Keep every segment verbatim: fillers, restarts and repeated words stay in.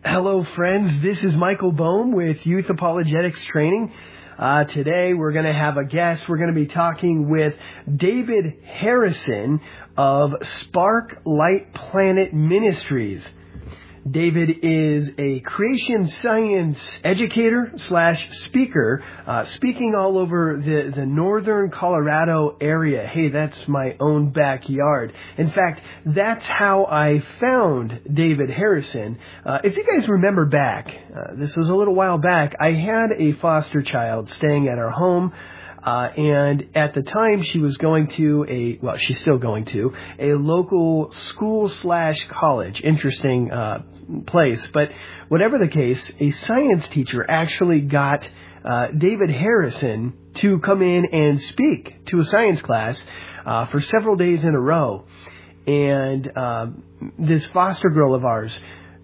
Hello, friends. This is Michael Bohm with Youth Apologetics Training. Uh, today, we're going to have a guest. We're going to be talking with David Harrison of Spark Light Planet Ministries. David is a creation science educator slash speaker, uh, speaking all over the, the northern Colorado area. Hey, that's my own backyard. In fact, that's how I found David Harrison. Uh, if you guys remember back, uh, this was a little while back, I had a foster child staying at our home. Uh, and at the time she was going to a, well, she's still going to, a local school slash college. Interesting, uh, place. But whatever the case, a science teacher actually got, uh, David Harrison to come in and speak to a science class, uh, for several days in a row. And, um, this foster girl of ours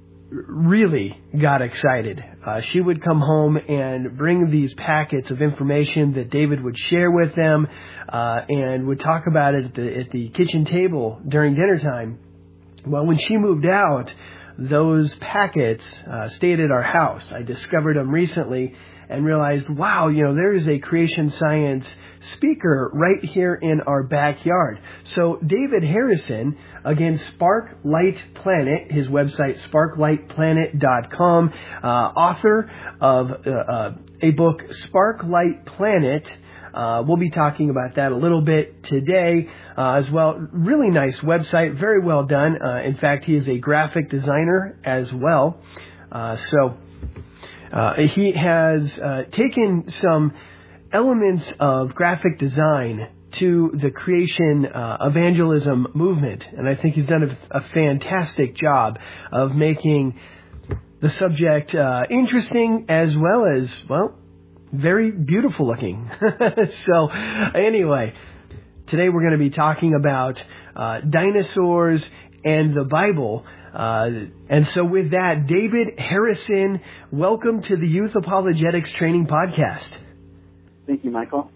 really got excited. Uh, she would come home and bring these packets of information that David would share with them, uh, and would talk about it at the, at the kitchen table during dinner time. Well, when she moved out, those packets uh, stayed at our house. I discovered them recently and realized, wow, you know, there is a creation science speaker right here in our backyard. So David Harrison, again, Spark Light Planet, his website, spark light planet dot com, uh, author of uh, uh, a book, Spark Light Planet. Uh, we'll be talking about that a little bit today uh, as well. Really nice website, very well done. Uh, in fact, he is a graphic designer as well. Uh, so uh, he has uh, taken some elements of graphic design to the creation uh, evangelism movement. And I think he's done a, a fantastic job of making the subject uh, interesting as well as, well, very beautiful looking. So anyway, today we're going to be talking about uh, dinosaurs and the Bible. Uh, and so with that, David Harrison, welcome to the Youth Apologetics Training Podcast. Thank you, Michael.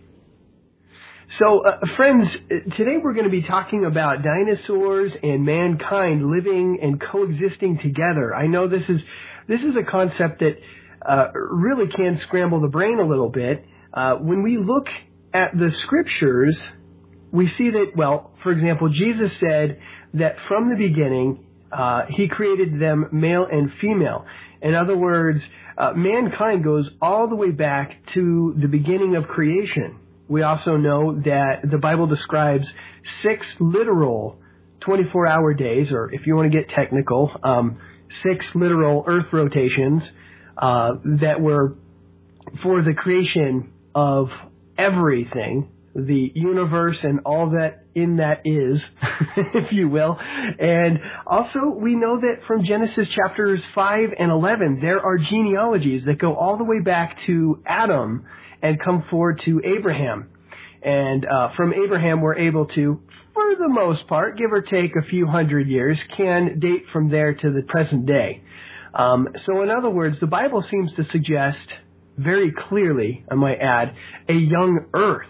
So, uh, friends, today we're going to be talking about dinosaurs and mankind living and coexisting together. I know this is this is a concept that uh, really can scramble the brain a little bit. Uh, when we look at the scriptures, we see that, well, for example, Jesus said that from the beginning, uh, he created them male and female. In other words, uh, mankind goes all the way back to the beginning of creation. We also know that the Bible describes six literal twenty-four hour days, or if you want to get technical, um, six literal earth rotations uh, that were for the creation of everything, the universe and all that in that is, if you will. And also we know that from Genesis chapters five and eleven, there are genealogies that go all the way back to Adam and come forward to Abraham. And uh, from Abraham, we're able to, for the most part, give or take a few hundred years, can date from there to the present day. Um, so in other words, the Bible seems to suggest very clearly, I might add, a young earth.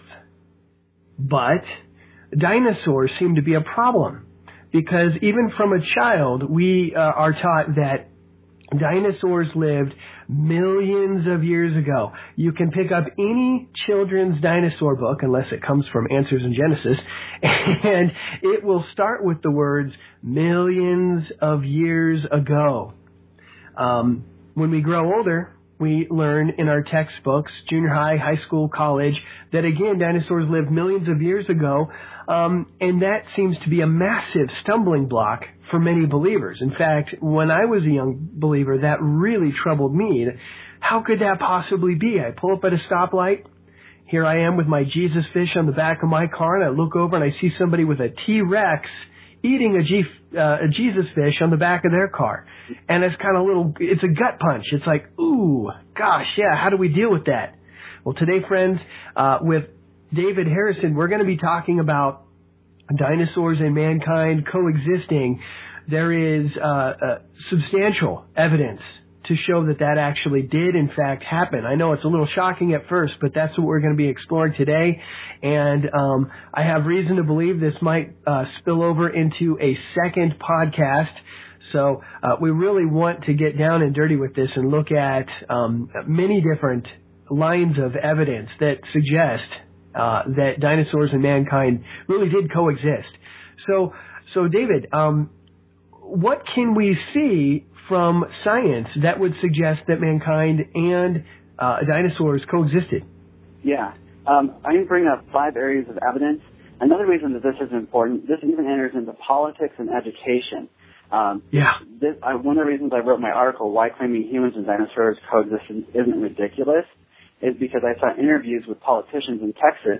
But dinosaurs seem to be a problem, because even from a child, we uh, are taught that dinosaurs lived millions of years ago. You can pick up any children's dinosaur book, unless it comes from Answers in Genesis, and it will start with the words, millions of years ago. Um, when we grow older, we learn in our textbooks, junior high, high school, college, that again, dinosaurs lived millions of years ago, um, and that seems to be a massive stumbling block for many believers. In fact, when I was a young believer, that really troubled me. How could that possibly be? I pull up at a stoplight. Here I am with my Jesus fish on the back of my car, and I look over and I see somebody with a T-Rex eating a, G, uh, a Jesus fish on the back of their car. And it's kind of a little, it's a gut punch. It's like, ooh, gosh, yeah, how do we deal with that? Well, today, friends, uh, with David Harrison, we're going to be talking about dinosaurs and mankind coexisting. There is uh, uh, substantial evidence to show that that actually did, in fact, happen. I know it's a little shocking at first, but that's what we're going to be exploring today. And um, I have reason to believe this might uh, spill over into a second podcast. So uh, we really want to get down and dirty with this and look at um, many different lines of evidence that suggest uh, that dinosaurs and mankind really did coexist. So, so David, um, what can we see from science that would suggest that mankind and uh, dinosaurs coexisted? Yeah. Um, I'm going to bring up five areas of evidence. Another reason that this is important, this even enters into politics and education. Um, yeah. This, I, one of the reasons I wrote my article, Why Claiming Humans and Dinosaurs Coexist Isn't Ridiculous, is because I saw interviews with politicians in Texas,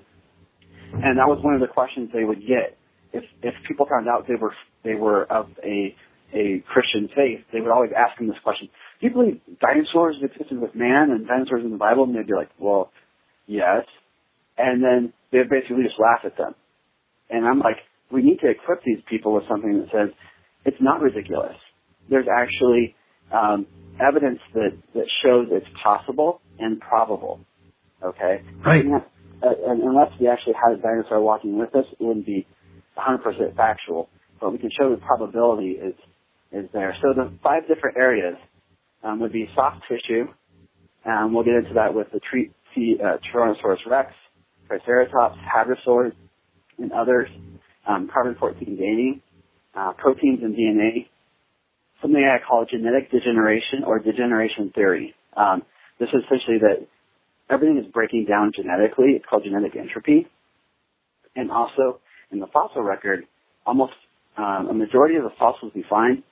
and that was one of the questions they would get. If if people found out they were they were of a a Christian faith, they would always ask them this question: do you believe dinosaurs existed with man and dinosaurs in the Bible? And they'd be like, well, yes. And then they'd basically just laugh at them. And I'm like, we need to equip these people with something that says it's not ridiculous. There's actually um, evidence that, that shows it's possible and probable. Okay? Right. And, uh, and unless we actually had a dinosaur walking with us, it wouldn't be one hundred percent factual. But we can show the probability is is there. So the five different areas um, would be soft tissue. Um, we'll get into that with the tre- t- uh, Tyrannosaurus rex, Triceratops, Hadrosaurs, and others. Um, carbon fourteen dating, uh, proteins and D N A, something I call genetic degeneration or degeneration theory. Um, this is essentially that everything is breaking down genetically. It's called genetic entropy. And also, in the fossil record, almost um, a majority of the fossils we find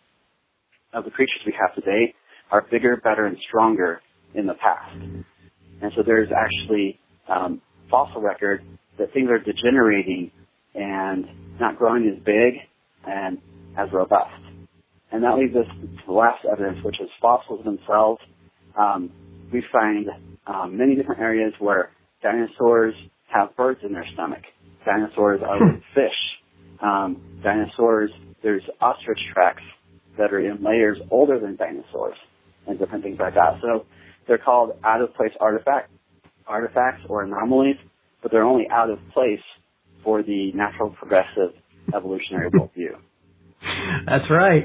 of the creatures we have today are bigger, better, and stronger in the past. And so there's actually um, fossil record that things are degenerating and not growing as big and as robust. And that leads us to the last evidence, which is fossils themselves. Um, we find um, many different areas where dinosaurs have birds in their stomach. Dinosaurs are with fish. Um, dinosaurs, there's ostrich tracks that are in layers older than dinosaurs and different things like that. So they're called out-of-place artifact, artifacts or anomalies, but they're only out of place for the natural progressive evolutionary worldview. That's right.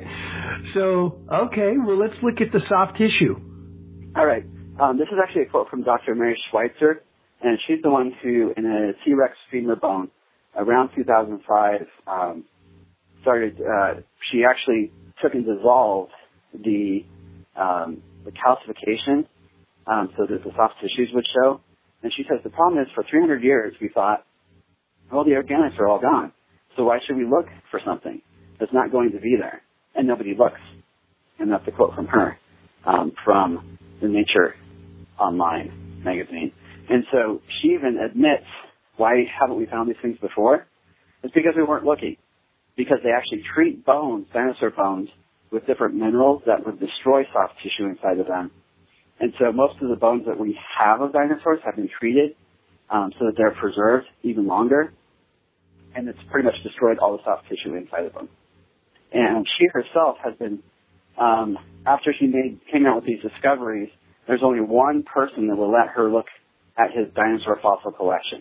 So, okay, well, let's look at the soft tissue. All right. Um, this is actually a quote from Doctor Mary Schweitzer, and she's the one who, in a T-Rex femur bone, around two thousand five, um, started, uh, she actually took and dissolved the, um, the calcification um, so that the soft tissues would show. And she says the problem is for three hundred years we thought, well, the organics are all gone, so why should we look for something that's not going to be there? And nobody looks. And that's a quote from her, um, from the Nature Online magazine. And so she even admits, why haven't we found these things before? It's because we weren't looking. Because they actually treat bones, dinosaur bones, with different minerals that would destroy soft tissue inside of them. And so most of the bones that we have of dinosaurs have been treated um, so that they're preserved even longer. And it's pretty much destroyed all the soft tissue inside of them. And she herself has been, um, after she made, came out with these discoveries, there's only one person that will let her look at his dinosaur fossil collections.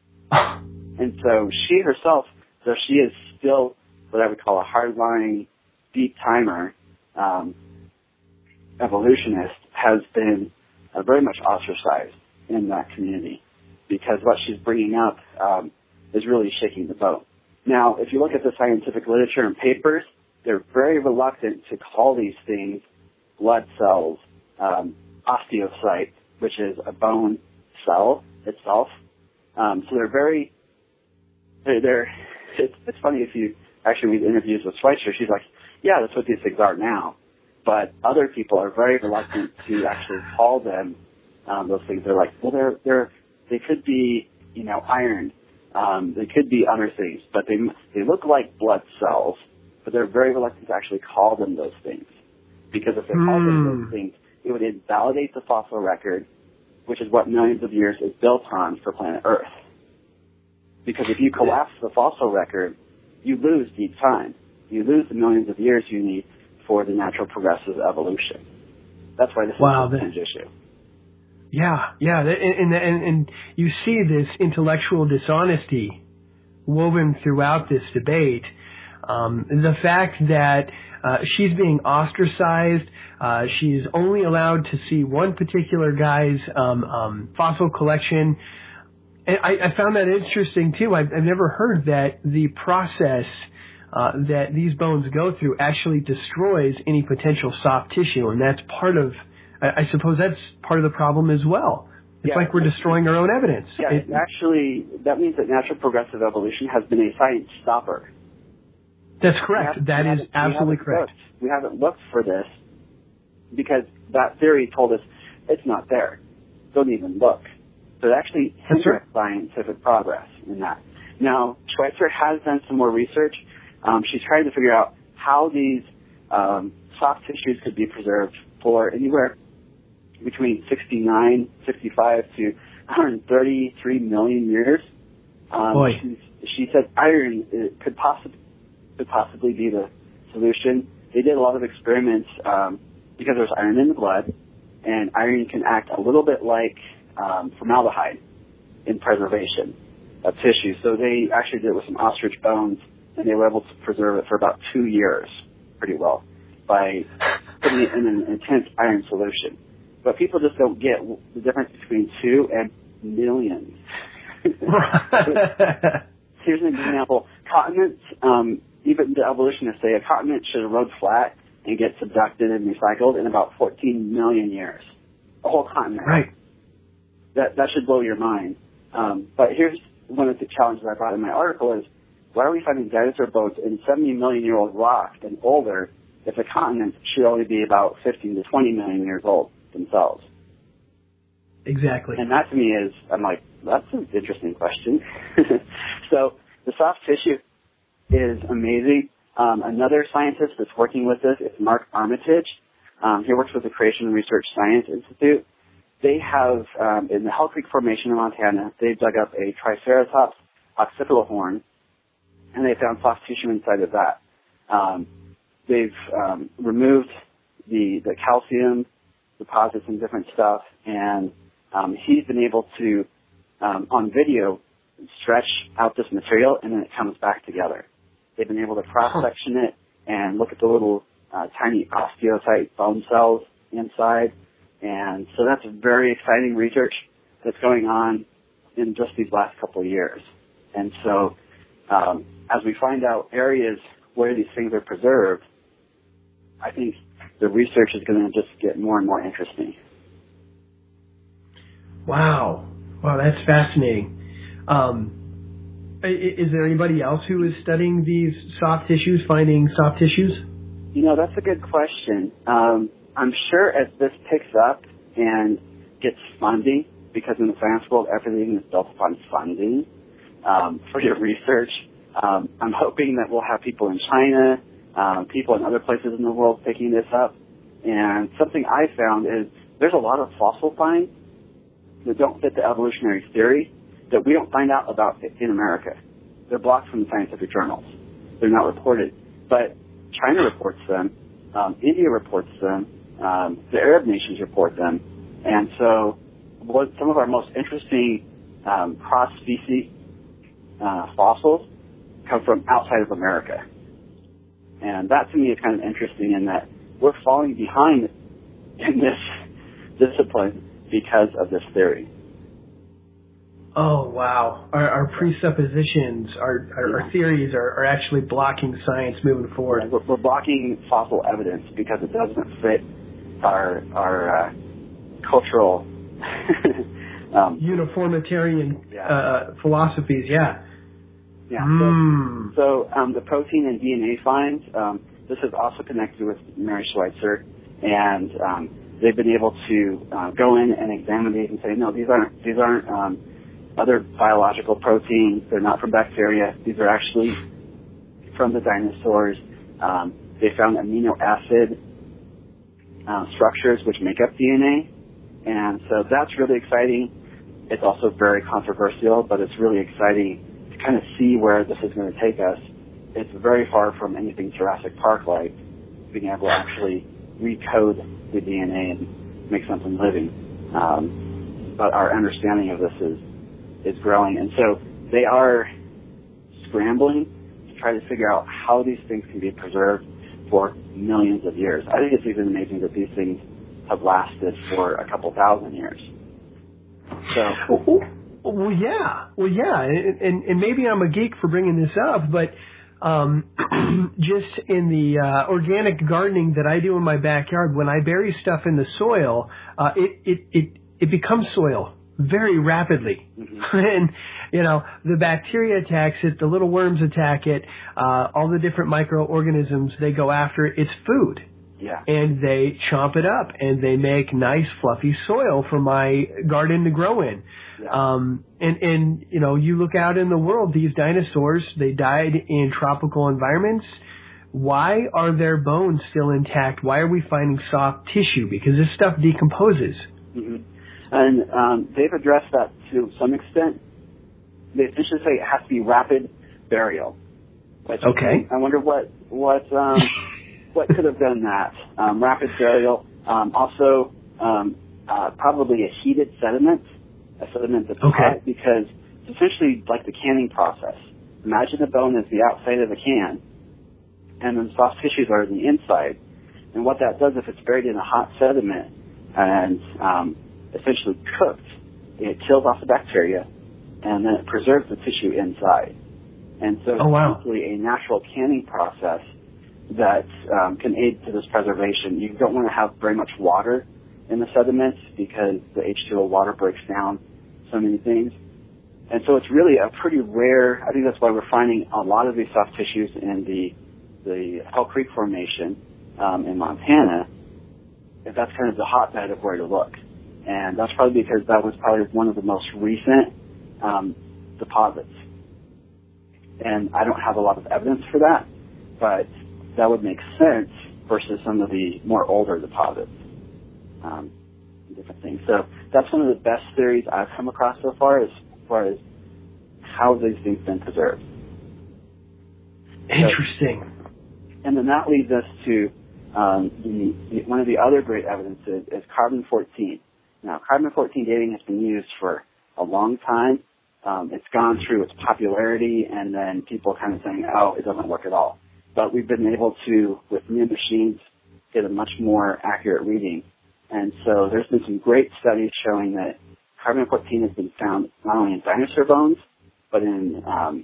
And so she herself, though she is still what I would call a hardline, deep timer um, evolutionist, has been uh, very much ostracized in that community because what she's bringing up um, is really shaking the boat. Now, if you look at the scientific literature and papers, they're very reluctant to call these things blood cells, um, osteocyte, which is a bone cell itself. Um, so they're very, they're, they're it's, it's funny if you actually read interviews with Schweitzer, she's like, yeah, that's what these things are now. But other people are very reluctant to actually call them um, those things. They're like, well, they're, they're, they could be, you know, iron. Um, they could be other things, but they they look like blood cells, but they're very reluctant to actually call them those things. Because if they mm. called them those things, it would invalidate the fossil record, which is what millions of years is built on for planet Earth. Because if you collapse the fossil record, you lose deep time. You lose the millions of years you need for the natural progressive evolution. That's why this wow, is a huge issue. Yeah, yeah, and, and and you see this intellectual dishonesty woven throughout this debate. Um, the fact that uh, she's being ostracized, uh, she's only allowed to see one particular guy's um, um, fossil collection. And I, I found that interesting too. I've, I've never heard that the process uh, that these bones go through actually destroys any potential soft tissue, and that's part of. I, I suppose that's part of the problem as well. It's yeah, like we're destroying our own evidence. Yeah, it, actually, that means that natural progressive evolution has been a science stopper. That's correct. That is absolutely correct. Looked, we haven't looked for this because that theory told us it's not there. Don't even look. So it actually hinders scientific progress in that. Now, Schweitzer has done some more research. Um, she's trying to figure out how these um, soft tissues could be preserved for anywhere between sixty-nine, sixty-five to one hundred thirty-three million years. Um, Boy. She said iron it could possibly could possibly be the solution. They did a lot of experiments um, because there's iron in the blood, and iron can act a little bit like um, formaldehyde in preservation of tissue. So they actually did it with some ostrich bones, and they were able to preserve it for about two years pretty well by putting it in an intense iron solution. But people just don't get the difference between two and millions. Here's an example. Continents, um, even the evolutionists say a continent should erode flat and get subducted and recycled in about fourteen million years. A whole continent. Right. That that should blow your mind. Um, but here's one of the challenges I brought in my article is, why are we finding dinosaur bones in seventy million year old rock and older if the continents should only be about fifteen to twenty million years old themselves? Exactly. And that to me is, I'm like, that's an interesting question. So the soft tissue is amazing. Um, another scientist that's working with this is Mark Armitage. Um, he works with the Creation and Research Science Institute. They have, um, in the Hell Creek Formation in Montana, they've dug up a Triceratops occipitohorn, and they found soft tissue inside of that. Um, they've um, removed the, the calcium deposits and different stuff, and um, he's been able to, um, on video, stretch out this material, and then it comes back together. They've been able to cross-section it and look at the little uh, tiny osteocyte bone cells inside. And so that's very exciting research that's going on in just these last couple of years. And so um, as we find out areas where these things are preserved, I think the research is going to just get more and more interesting. Wow. Wow, that's fascinating. Um, is there anybody else who is studying these soft tissues, finding soft tissues? You know, that's a good question. Um, I'm sure as this picks up and gets funding, because in the science world, everything is built upon funding um, for your research, um, I'm hoping that we'll have people in China, um, people in other places in the world picking this up. And something I found is there's a lot of fossil finds that don't fit the evolutionary theory that we don't find out about in America. They're blocked from the scientific journals. They're not reported. But China reports them. Um, India reports them. Um, the Arab nations report them. And so what some of our most interesting um, cross-species uh, fossils come from outside of America. And that to me is kind of interesting in that we're falling behind in this discipline because of this theory. Oh, wow. Our, our presuppositions, our, our, our theories are, are actually blocking science moving forward. Yeah, we're, we're blocking fossil evidence because it doesn't fit our, our uh, cultural um, uniformitarian yeah. uh, philosophies, yeah. Yeah. Mm. So, so um, the protein and D N A finds, um, this is also connected with Mary Schweitzer, and um, they've been able to uh, go in and examine these and say, no, these aren't these aren't um, other biological proteins. They're not from bacteria. These are actually from the dinosaurs. Um, they found amino acid uh, structures which make up D N A, and so that's really exciting. It's also very controversial, but it's really exciting to kind of see where this is going to take us. It's very far from anything Jurassic Park-like, being able to actually recode the D N A and make something living. Um, but our understanding of this is is growing, and so they are scrambling to try to figure out how these things can be preserved for millions of years. I think it's even amazing that these things have lasted for a couple thousand years. So, well, well yeah, well, yeah, and, and, and maybe I'm a geek for bringing this up, but um, just in the uh, organic gardening that I do in my backyard, when I bury stuff in the soil, uh, it, it it it becomes soil very rapidly. Mm-hmm. And, you know, the bacteria attacks it, the little worms attack it, uh, all the different microorganisms, they go after it. It's food. Yeah. And they chomp it up and they make nice fluffy soil for my garden to grow in. Yeah. Um, and, and, you know, you look out in the world, these dinosaurs, they died in tropical environments. Why are their bones still intact? Why are we finding soft tissue? Because this stuff decomposes. Mm-hmm. And um, they've addressed that to some extent. They essentially say it has to be rapid burial. Which okay. I wonder what what um, what could have done that. Um, rapid burial. Um, also, um, uh, probably a heated sediment, a sediment that's okay. hot, because it's essentially like the canning process. Imagine the bone is the outside of the can, and then soft tissues are the inside. And what that does, if it's buried in a hot sediment and um, essentially cooked, it kills off the bacteria, and then it preserves the tissue inside. And so it's oh, wow. simply a natural canning process that um, can aid to this preservation. You don't want to have very much water in the sediments because the H two O water breaks down so many things. And so it's really a pretty rare, I think that's why we're finding a lot of these soft tissues in the the Hell Creek Formation um, in Montana. If that's kind of the hotbed of where to look. And that's probably because that was probably one of the most recent um, deposits. And I don't have a lot of evidence for that, but that would make sense versus some of the more older deposits, um, different things. So that's one of the best theories I've come across so far as far as how these things been preserved. Interesting. So, and then that leads us to um, the, the, one of the other great evidences is carbon fourteen. Now, carbon fourteen dating has been used for a long time. Um, it's gone through its popularity, and then people kind of saying, oh, it doesn't work at all. But we've been able to, with new machines, get a much more accurate reading. And so there's been some great studies showing that carbon fourteen has been found not only in dinosaur bones, but in um,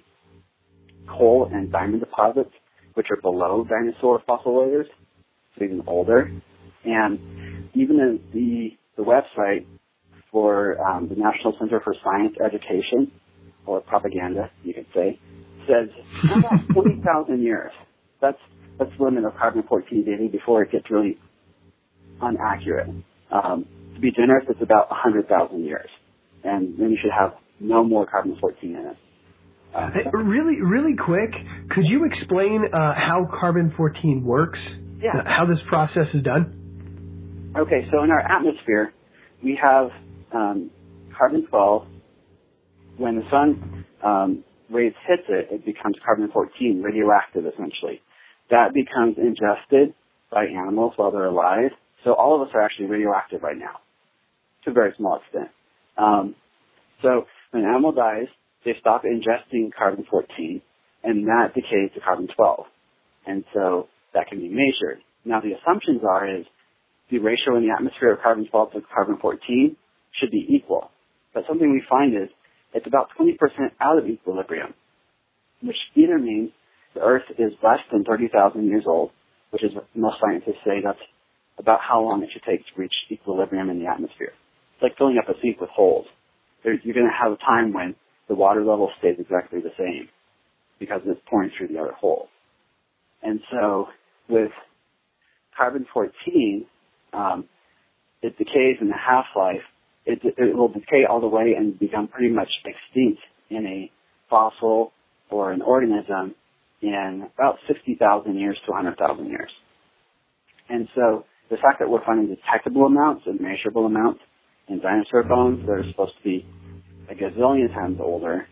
coal and diamond deposits, which are below dinosaur fossil layers, so even older. And even in the, the website for um, the National Center for Science Education, or propaganda, you could say, says about twenty thousand years. That's that's the limit of carbon fourteen dating before it gets really inaccurate. Um, to be generous, it's about one hundred thousand years. And then you should have no more carbon fourteen in it. Uh, hey, really, really quick, could you explain uh, how carbon fourteen works? Yeah. How this process is done? Okay, so in our atmosphere, we have um, carbon twelve. When the sun um, rays hits it, it becomes carbon fourteen, radioactive essentially. That becomes ingested by animals while they're alive. So all of us are actually radioactive right now, to a very small extent. Um, so when an animal dies, they stop ingesting carbon fourteen, and that decays to carbon twelve. And so that can be measured. Now the assumptions are is the ratio in the atmosphere of carbon twelve to carbon fourteen should be equal. But something we find is it's about twenty percent out of equilibrium, which either means the Earth is less than thirty thousand years old, which is what most scientists say that's about how long it should take to reach equilibrium in the atmosphere. It's like filling up a sink with holes. There, you're going to have a time when the water level stays exactly the same because it's pouring through the other hole. And so with carbon fourteen, um, it decays in the half-life. It, it will decay all the way and become pretty much extinct in a fossil or an organism in about sixty thousand years to one hundred thousand years. And so the fact that we're finding detectable amounts and measurable amounts in dinosaur bones that are supposed to be a gazillion times older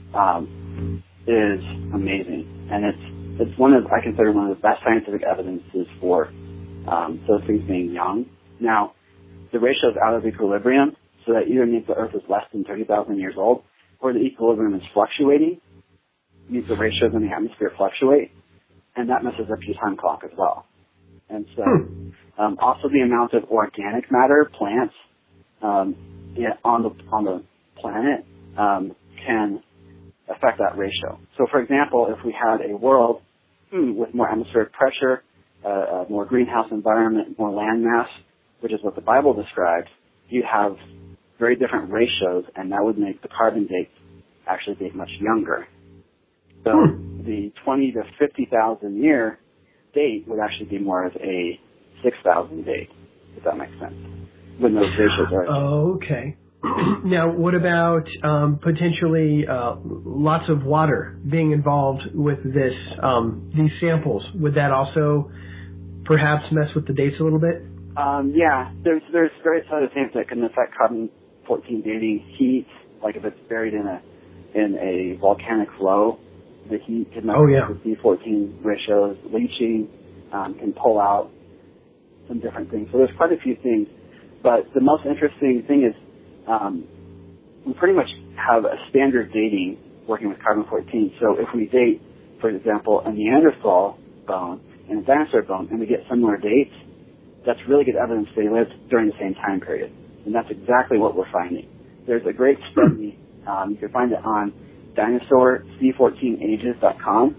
um, is amazing. And it's it's one of, I consider one of the best scientific evidences for um, those things being young. Now, the ratio is out of equilibrium, so that either means the Earth is less than thirty thousand years old, or the equilibrium is fluctuating. the ratios in the atmosphere fluctuate, and that messes up your time clock as well. And so, um, also the amount of organic matter, plants, um, yeah, on the on the planet um, can affect that ratio. So, for example, if we had a world hmm, with more atmospheric pressure, uh, a more greenhouse environment, more land mass, which is what the Bible describes, you'd have very different ratios, and that would make the carbon date actually date much younger. So hmm. the twenty to fifty thousand year date would actually be more of a six thousand date, if that makes sense, when those ratios are. Oh, okay. Now, what about um, potentially uh, lots of water being involved with this, um, these samples? Would that also perhaps mess with the dates a little bit? Um, yeah, there's there's various other things that can affect carbon fourteen dating. Heat, like if it's buried in a in a volcanic flow, the heat can mess oh, yeah. with the C fourteen ratios. Leaching um, can pull out some different things. So there's quite a few things. But the most interesting thing is um, we pretty much have a standard dating working with carbon fourteen. So if we date, for example, a Neanderthal bone and a dinosaur bone, and we get similar dates, that's really good evidence they lived during the same time period. And that's exactly what we're finding. There's a great study. Um, you can find it on dinosaur c fourteen ages dot com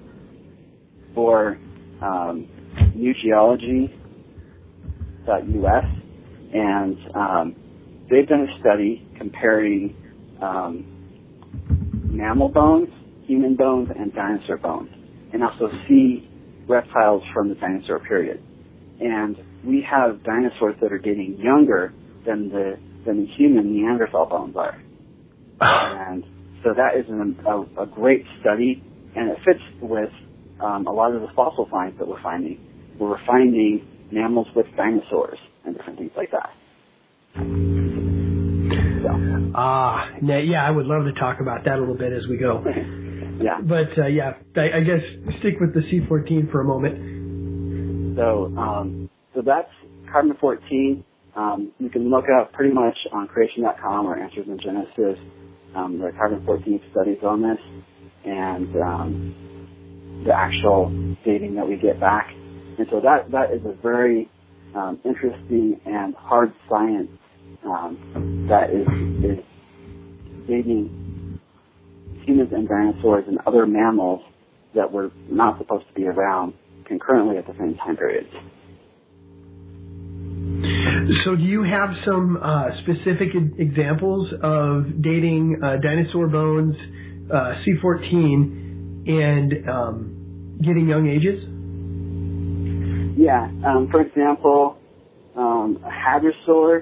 or um, new geology dot u s, and um, they've done a study comparing um, mammal bones, human bones, and dinosaur bones, and also sea reptiles from the dinosaur period. And we have dinosaurs that are getting younger than the than the human Neanderthal bones are. And so that is an, a, a great study, and it fits with um, a lot of the fossil finds that we're finding. We're finding mammals with dinosaurs and different things like that. So. Ah, yeah, I would love to talk about that a little bit as we go. Yeah. But, uh, yeah, I, I guess stick with the C fourteen for a moment. So, um, so that's carbon fourteen. Um, you can look up pretty much on creation dot com or Answers in Genesis. Um, there are carbon fourteen studies on this, and um, the actual dating that we get back. And so that that is a very um, interesting and hard science um, that is, is dating humans and dinosaurs and other mammals that were not supposed to be around concurrently at the same time period. So do you have some uh, specific examples of dating uh, dinosaur bones, uh, C fourteen, and um, getting young ages? Yeah. Um, for example, um, a hadrosaur,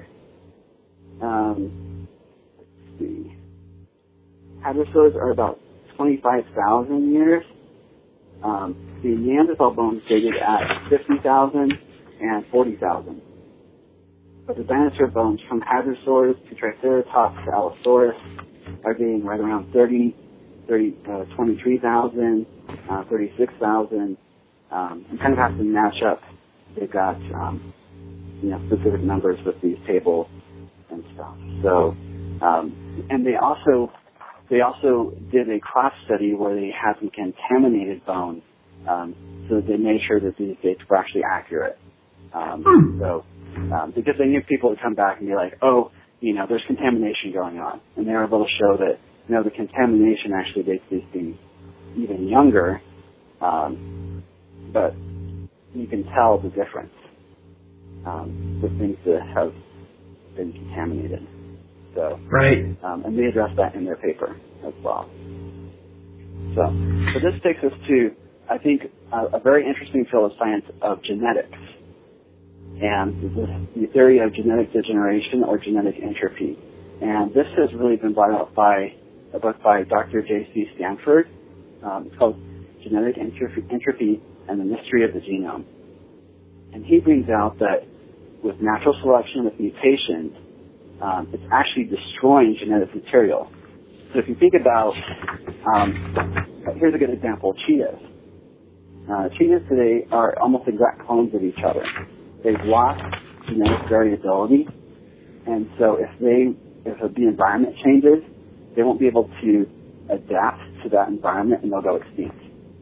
um, let's see, hadrosaurs are about twenty-five thousand years. Um, the Neanderthal bones dated at fifty thousand and forty thousand. But the dinosaur bones from hadrosaurs to Triceratops to Allosaurus are dating right around thirty, thirty, uh, twenty-three thousand, uh, thirty-six thousand. Um, you kind of have to match up. They've got, um, you know, specific numbers with these tables and stuff. So, um, and they also, they also did a cross study where they had some contaminated bones, um, so that they made sure that these dates were actually accurate. Um, so, um, because they knew people would come back and be like, oh, you know, there's contamination going on. And they were able to show that, you know, the contamination actually makes these things even younger, um, but you can tell the difference um, with things that have been contaminated. So, right. Um, and they address that in their paper as well. So, so this takes us to, I think, a, a very interesting field of science of genetics. And the, the theory of genetic degeneration or genetic entropy. And this has really been brought out by a book by Doctor J C Stanford. Um, it's called Genetic Entropy, Entropy and the Mystery of the Genome. And he brings out that with natural selection, with mutations, um, it's actually destroying genetic material. So if you think about, um, here's a good example, cheetahs. Uh, cheetahs today are almost exact clones of each other. They've lost genetic variability, and so if they, if the environment changes, they won't be able to adapt to that environment and they'll go extinct.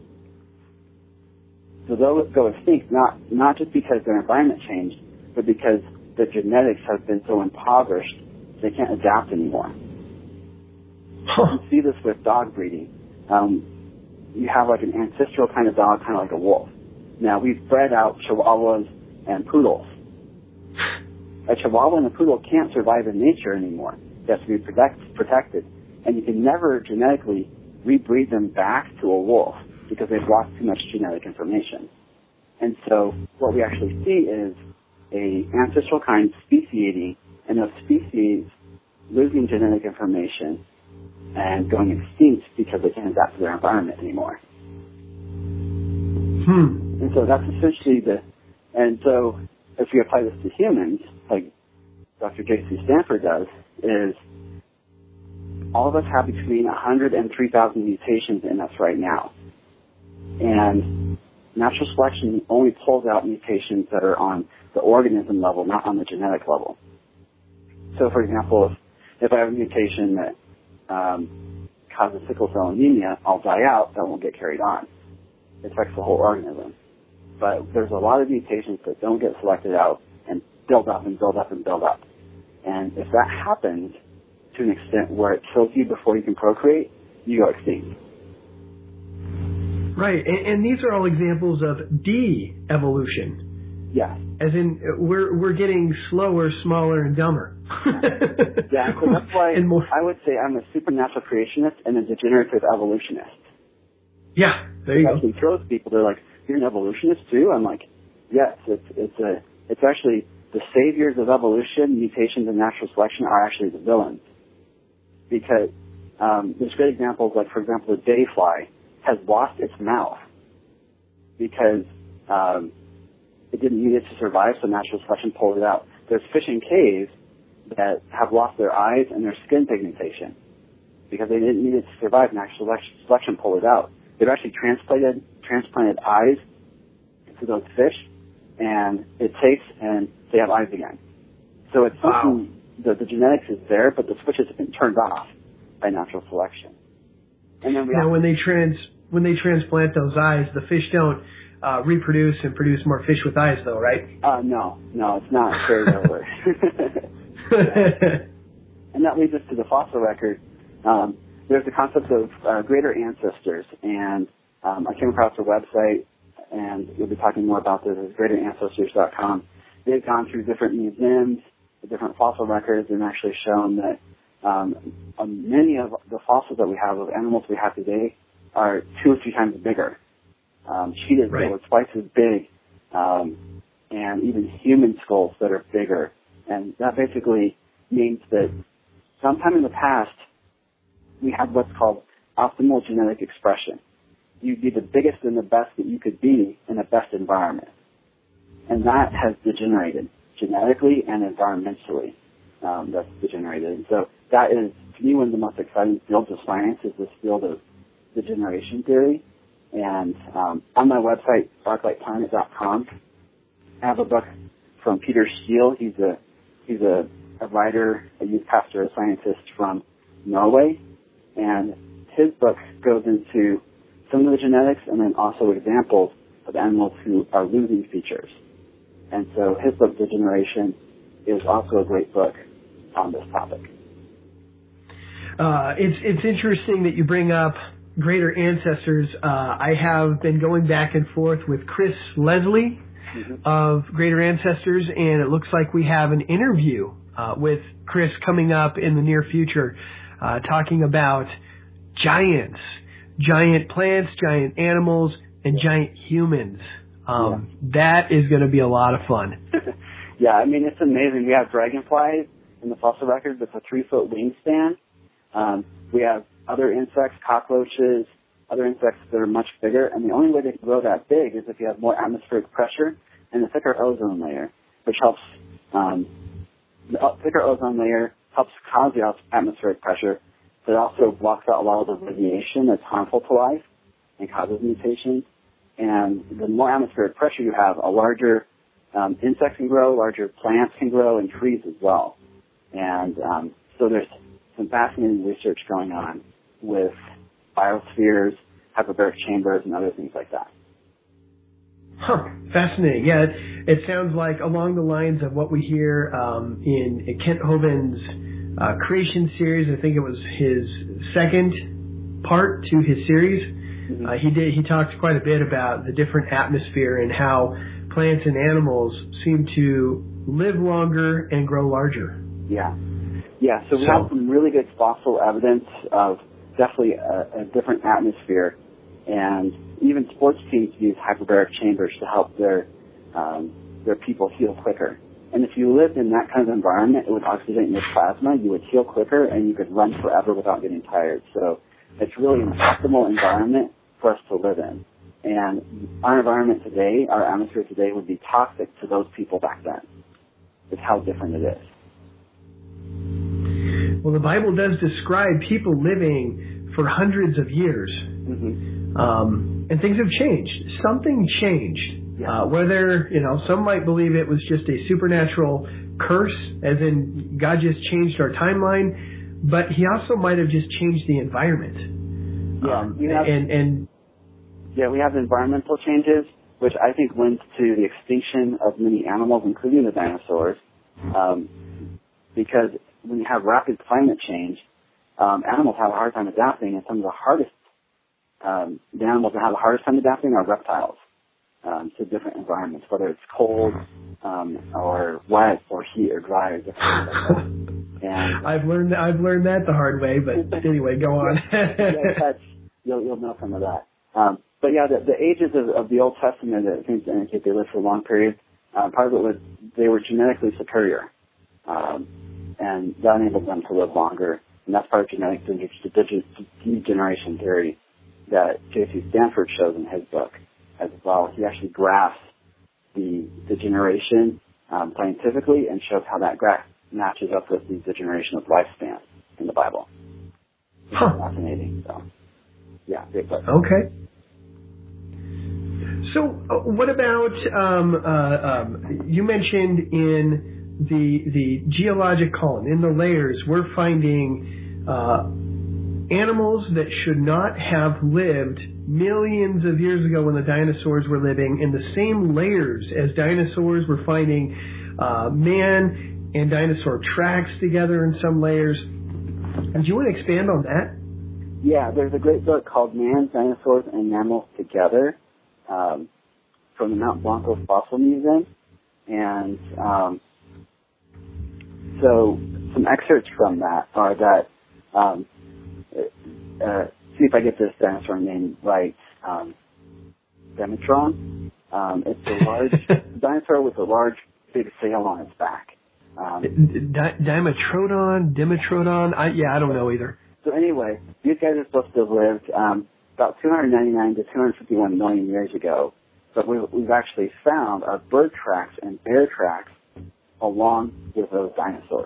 So they'll go extinct not, not just because their environment changed, but because the genetics have been so impoverished they can't adapt anymore. Huh. You see this with dog breeding. Um, you have like an ancestral kind of dog, kind of like a wolf. Now, we've bred out Chihuahuas and Poodles. A Chihuahua and a Poodle can't survive in nature anymore. They have to be protect, protected. And you can never genetically rebreed them back to a wolf because they've lost too much genetic information. And so what we actually see is a ancestral kind speciating, and those species losing genetic information and going extinct because they can't adapt to their environment anymore. Hmm. And so that's essentially the, and so if we apply this to humans, like Doctor J C Stanford does, is all of us have between one hundred and three thousand mutations in us right now. And natural selection only pulls out mutations that are on the organism level, not on the genetic level. So, for example, if, if I have a mutation that um, causes sickle cell anemia, I'll die out, that won't get carried on. It affects the whole organism. But there's a lot of mutations that don't get selected out and build up and build up and build up. And if that happens to an extent where it kills you before you can procreate, you go extinct. Right, and, and these are all examples of de-evolution. Yeah. As in, we're we're getting slower, smaller, and dumber. Yeah, so that's why and more. I would say I'm a supernatural creationist and a degenerative evolutionist. Yeah, there you it go. actually throws people. They're like, "You're an evolutionist too?" I'm like, "Yes, it's it's a it's actually the saviors of evolution, mutations, and natural selection are actually the villains." Because um, there's great examples, like for example, the dayfly has lost its mouth because um, it didn't need it to survive, so natural selection pulled it out. There's fish in caves that have lost their eyes and their skin pigmentation because they didn't need it to survive. Natural selection pulled it out. They've actually transplanted transplanted eyes to those fish, and it takes and they have eyes again. So it's wow. something that the genetics is there, but the switches have been turned off by natural selection. And then we now, when they trans when they transplant those eyes, the fish don't uh, reproduce and produce more fish with eyes, though, right? Uh, no, no, it's not carried over. And that leads us to the fossil record. Um, there's the concept of uh, greater ancestors, and um, I came across a website, and we'll be talking more about this at greater ancestors dot com. They've gone through different museums, different fossil records, and actually shown that um, many of the fossils that we have of animals we have today are two or three times bigger. Um, cheetahs right. that were twice as big, um, and even human skulls that are bigger. And that basically means that sometime in the past, we had what's called optimal genetic expression. You'd be the biggest and the best that you could be in the best environment. And that has degenerated genetically and environmentally. Um, that's degenerated. And so that is, to me, one of the most exciting fields of science is this field of degeneration theory. And um, on my website, sparklight planet dot com, I have a book from Peter Steele. He's a he's a, a writer, a youth pastor, a scientist from Norway. And his book goes into some of the genetics and then also examples of animals who are losing features. And so his book, Degeneration, is also a great book on this topic. Uh, it's it's interesting that you bring up greater ancestors. Uh, I have been going back and forth with Chris Leslie mm-hmm. of Greater Ancestors, and it looks like we have an interview uh, with Chris coming up in the near future, uh, talking about giants, giant plants, giant animals, and giant humans. Um, yeah. That is going to be a lot of fun. Yeah, I mean, it's amazing. We have dragonflies in the fossil record with a three-foot wingspan. Um, we have other insects, cockroaches, other insects that are much bigger, and the only way they can grow that big is if you have more atmospheric pressure and a thicker ozone layer, which helps, um, the thicker ozone layer helps cause the atmospheric pressure, but it also blocks out a lot of the radiation that's harmful to life and causes mutations. And the more atmospheric pressure you have, a larger um, insects can grow, larger plants can grow, and trees as well. And um, so there's some fascinating research going on with biospheres, hyperbaric chambers, and other things like that. Huh. Fascinating. Yeah, it, it sounds like along the lines of what we hear um, in Kent Hovind's uh, Creation series. I think it was his second part to his series. Mm-hmm. Uh, he did. He talked quite a bit about the different atmosphere and how plants and animals seem to live longer and grow larger. Yeah. Yeah, so we so, have some really good fossil evidence of definitely a, a different atmosphere, and even sports teams use hyperbaric chambers to help their um, their people heal quicker. And if you lived in that kind of environment, it would oxidate your plasma, you would heal quicker, and you could run forever without getting tired. So it's really an optimal environment for us to live in. And our environment today, our atmosphere today, would be toxic to those people back then. It's how different it is. Well, the Bible does describe people living for hundreds of years, mm-hmm. um, and things have changed. Something changed. Yeah. Uh, whether, you know, some might believe it was just a supernatural curse, as in God just changed our timeline, but He also might have just changed the environment. Yeah, um, have, and, and yeah, we have environmental changes, which I think went to the extinction of many animals, including the dinosaurs, um, because when you have rapid climate change, um, animals have a hard time adapting, and some of the hardest, um, the animals that have the hardest time adapting are reptiles um, to different environments, whether it's cold um, or wet or heat or dry or different like that. And I've learned I've learned that the hard way, but anyway, go on. yeah, yeah, that's, you'll, you'll know some of that. Um, but yeah, the, the ages of, of the Old Testament that seems to indicate they lived for long periods, uh, part of it was they were genetically superior. Um, and that enabled them to live longer. And that's part of genetic degeneration theory that J C Stanford shows in his book as well. He actually graphs the degeneration um, scientifically and shows how that graph matches up with the degeneration of lifespan in the Bible. It's huh. fascinating. So, yeah, big book. Okay. So, uh, what about, um, uh, um, you mentioned in the the geologic column, in the layers, we're finding uh, animals that should not have lived millions of years ago when the dinosaurs were living. In the same layers as dinosaurs, we're finding uh, man and dinosaur tracks together in some layers. Do you want to expand on that? Yeah, there's a great book called Man, Dinosaurs, and Mammals Together um, from the Mount Blanco Fossil Museum. And um, so some excerpts from that are that, um, uh, see if I get this dinosaur name right, um, Dimetrodon. Um, it's a large dinosaur with a large, big sail on its back. Um, Di- Dimetrodon, Dimetrodon, I, yeah, I don't know either. So anyway, these guys are supposed to have lived um, about two hundred ninety-nine to two hundred fifty-one million years ago. But we, we've actually found our bird tracks and bear tracks along with those dinosaurs.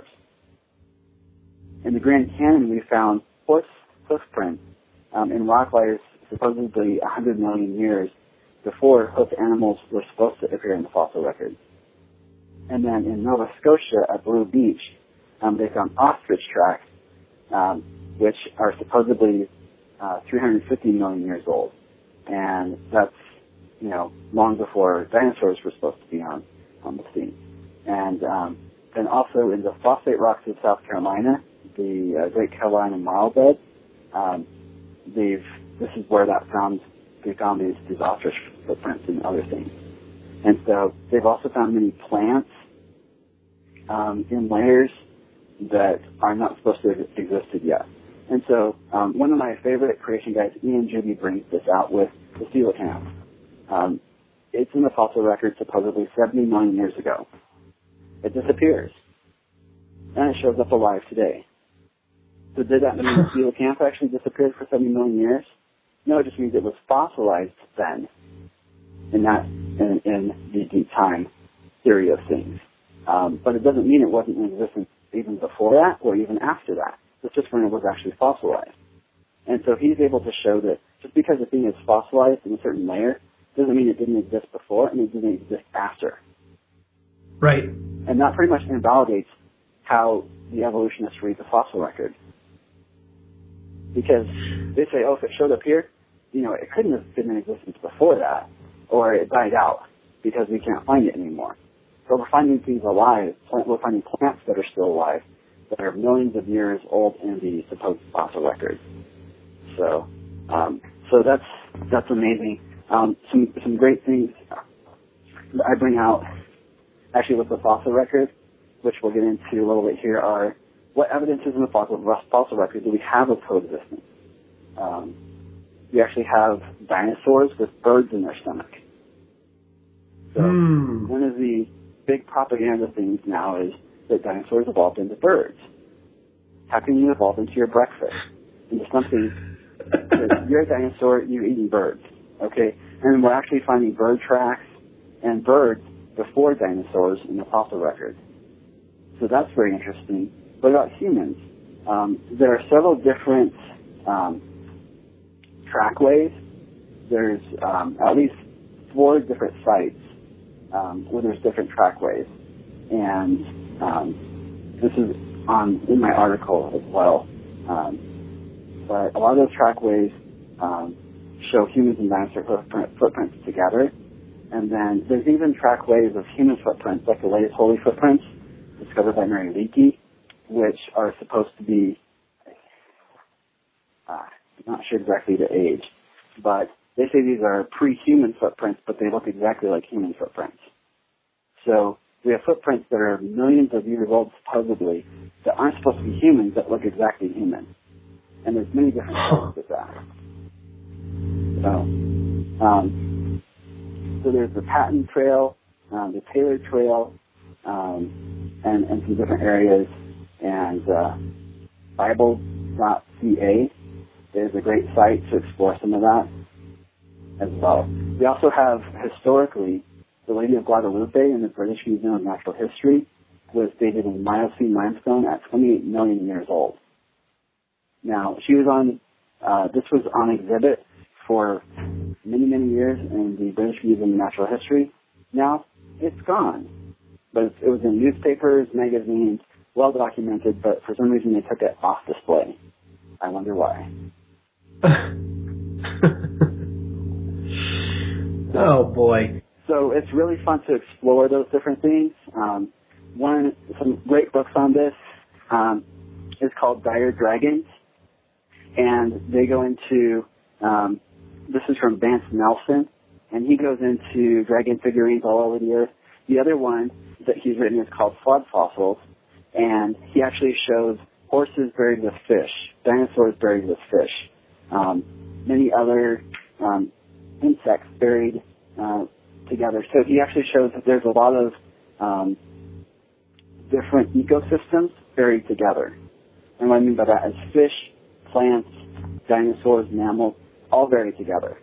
In the Grand Canyon, we found horse hoof prints um, in rock layers supposedly one hundred million years before hoofed animals were supposed to appear in the fossil record. And then in Nova Scotia at Blue Beach, um, they found ostrich tracks, um, which are supposedly uh, three hundred fifty million years old. And that's, you know, long before dinosaurs were supposed to be on, on the scene. And um, then also in the phosphate rocks of South Carolina, the uh, Great Carolina Marl Bed, um, they've, this is where that found, they found these, these ostrich footprints and other things. And so they've also found many plants um, in layers that are not supposed to have existed yet. And so um, one of my favorite creation guys, Ian Juby, brings this out with the coelacanth. Um, it's in the fossil record supposedly seventy million years ago. It disappears. And it shows up alive today. So did that mean the coelacanth actually disappeared for seventy million years? No, it just means it was fossilized then in that, in, in the deep time theory of things. Um, but it doesn't mean it wasn't in existence even before that or even after that. It's just when it was actually fossilized. And so he's able to show that just because a thing is fossilized in a certain layer doesn't mean it didn't exist before and it didn't exist after. Right. And that pretty much invalidates how the evolutionists read the fossil record. because they say, oh, if it showed up here, you know, it couldn't have been in existence before that, or it died out because we can't find it anymore. So we're finding things alive. We're finding plants that are still alive that are millions of years old in the supposed fossil record. So, um, so that's that's amazing. Um, some some great things that I bring out actually with the fossil record, which we'll get into a little bit here, are what evidences in the fossil fossil record do we have of coexistence? Um, we actually have dinosaurs with birds in their stomach. So mm. one of the big propaganda things now is that dinosaurs evolved into birds. How can you evolve into your breakfast? Into something that you're a dinosaur, you're eating birds, okay? And we're actually finding bird tracks and birds before dinosaurs in the fossil record. So that's very interesting. What about humans? Um, there are several different um, trackways. There's um, at least four different sites um, where there's different trackways. And um, this is on in my article as well. Um, but a lot of those trackways um, show humans and dinosaur footprint, footprints together. And then there's even trackways of human footprints, like the latest Holy footprints discovered by Mary Leakey, which are supposed to be, uh, I'm not sure exactly the age, but they say these are pre-human footprints, but they look exactly like human footprints. So we have footprints that are millions of years old, supposedly, that aren't supposed to be humans, that look exactly human. And there's many different types with that. So, um, so there's the Patton Trail, um, the Taylor Trail, um, and, and some different areas. And uh, Bible dot C A is a great site to explore some of that as well. We also have, historically, the Lady of Guadalupe in the British Museum of Natural History was dated in Miocene limestone at twenty-eight million years old. Now, she was on, uh, this was on exhibit for many, many years in the British Museum of Natural History. Now, it's gone. But it was in newspapers, magazines, well documented, but for some reason they took it off display. I wonder why. Oh, boy. So it's really fun to explore those different things. Um, one, some great books on this um, is called Dire Dragons, and they go into, um, this is from Vance Nelson, and he goes into dragon figurines all over the earth. The other one that he's written is called Flood Fossils, and he actually shows horses buried with fish, dinosaurs buried with fish, um, many other um, insects buried uh, together. So he actually shows that there's a lot of um, different ecosystems buried together. And what I mean by that is fish, plants, dinosaurs, mammals, all buried together.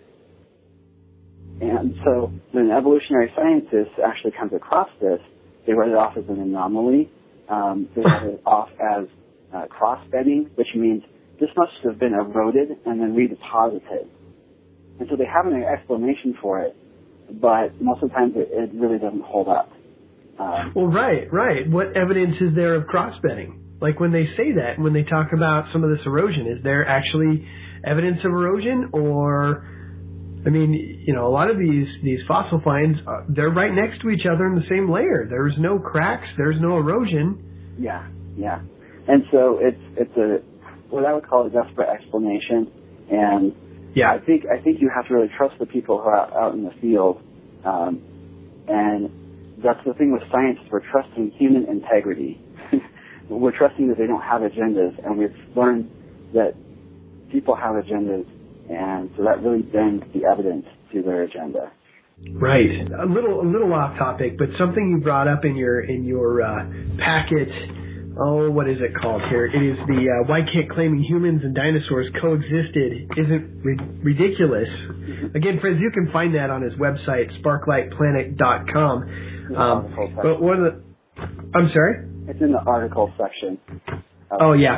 And so when evolutionary scientists actually comes across this, they write it off as an anomaly. Um, they write it off as uh, cross-bedding, which means this must have been eroded and then redeposited. And so they have an explanation for it, but most of the time it, it really doesn't hold up. Um, well, right, right. What evidence is there of cross-bedding? Like when they say that, when they talk about some of this erosion, is there actually evidence of erosion? Or, I mean, you know, a lot of these, these fossil finds, uh, they're right next to each other in the same layer. There's no cracks. There's no erosion. Yeah, yeah. And so it's it's a what I would call a desperate explanation. And yeah, I think I think you have to really trust the people who are out, out in the field. Um, and that's the thing with science, is we're trusting human integrity. We're trusting that they don't have agendas, and we've learned that people have agendas, and so that really bends the evidence to their agenda. Right. A little, a little off topic, but something you brought up in your in your uh, packet. Oh, what is it called here? It is the uh, why can't claiming humans and dinosaurs coexisted isn't ri- ridiculous. Again, friends, you can find that on his website, sparklight planet dot com. Um, but one of the, I'm sorry. It's in the article section. Oh, yeah.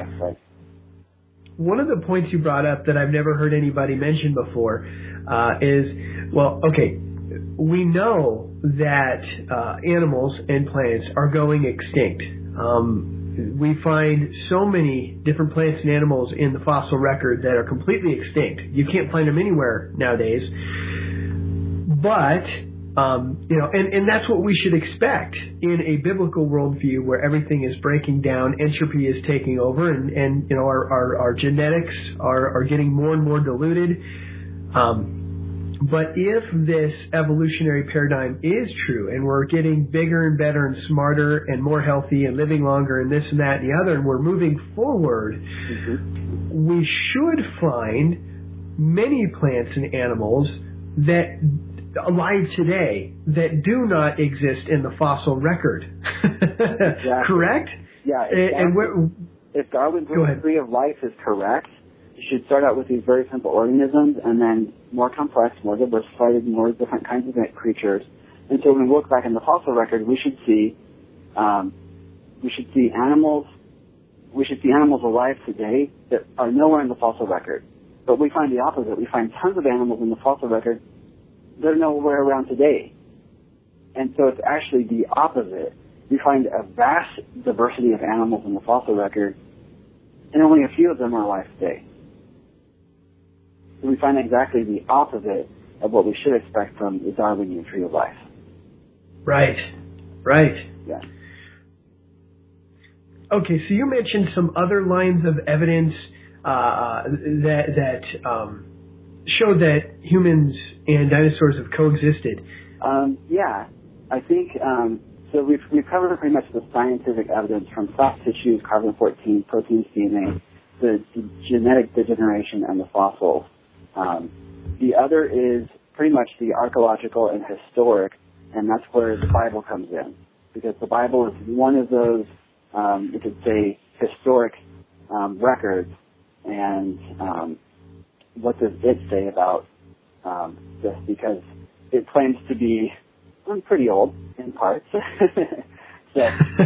One of the points you brought up that I've never heard anybody mention before uh, is, well, okay, we know that uh, animals and plants are going extinct. Um, we find so many different plants and animals in the fossil record that are completely extinct. You can't find them anywhere nowadays. But, um, you know, and, and that's what we should expect in a biblical worldview where everything is breaking down, entropy is taking over, and, and you know, our, our, our genetics are, are getting more and more diluted. Um, But if this evolutionary paradigm is true and we're getting bigger and better and smarter and more healthy and living longer and this and that and the other and we're moving forward, mm-hmm. we should find many plants and animals that alive today that do not exist in the fossil record. Exactly. Correct? Yeah. Exactly. And we're, if Darwin's theory of life is correct, you should start out with these very simple organisms and then more complex, more diversified, more different kinds of creatures. And so when we look back in the fossil record, we should see, um, we should see animals, we should see animals alive today that are nowhere in the fossil record. But we find the opposite. We find tons of animals in the fossil record that are nowhere around today. And so it's actually the opposite. We find a vast diversity of animals in the fossil record, and only a few of them are alive today. So we find exactly the opposite of what we should expect from the Darwinian tree of life. Right, right. Yeah. Okay, so you mentioned some other lines of evidence uh, that that um, show that humans and dinosaurs have coexisted. Um, yeah, I think um, so. We've we've covered pretty much the scientific evidence from soft tissues, carbon fourteen, proteins, D N A, the, the genetic degeneration, and the fossils. Um, the other is pretty much the archaeological and historic, and that's where the Bible comes in, because the Bible is one of those, um, you could say, historic um, records. And um, what does it say about um, this? Because it claims to be um, pretty old in parts. so, so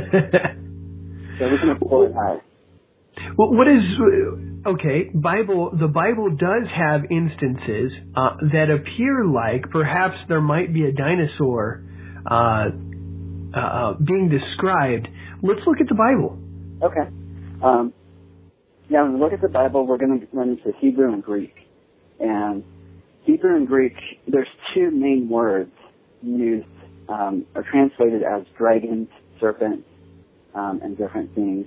we can explore that. Well, what is okay? Bible. The Bible does have instances uh, that appear like perhaps there might be a dinosaur uh, uh, being described. Let's look at the Bible. Okay. Um, yeah, when we look at the Bible, we're going to run into Hebrew and Greek. And Hebrew and Greek, there's two main words used um, or translated as dragons, serpents, um, and different things.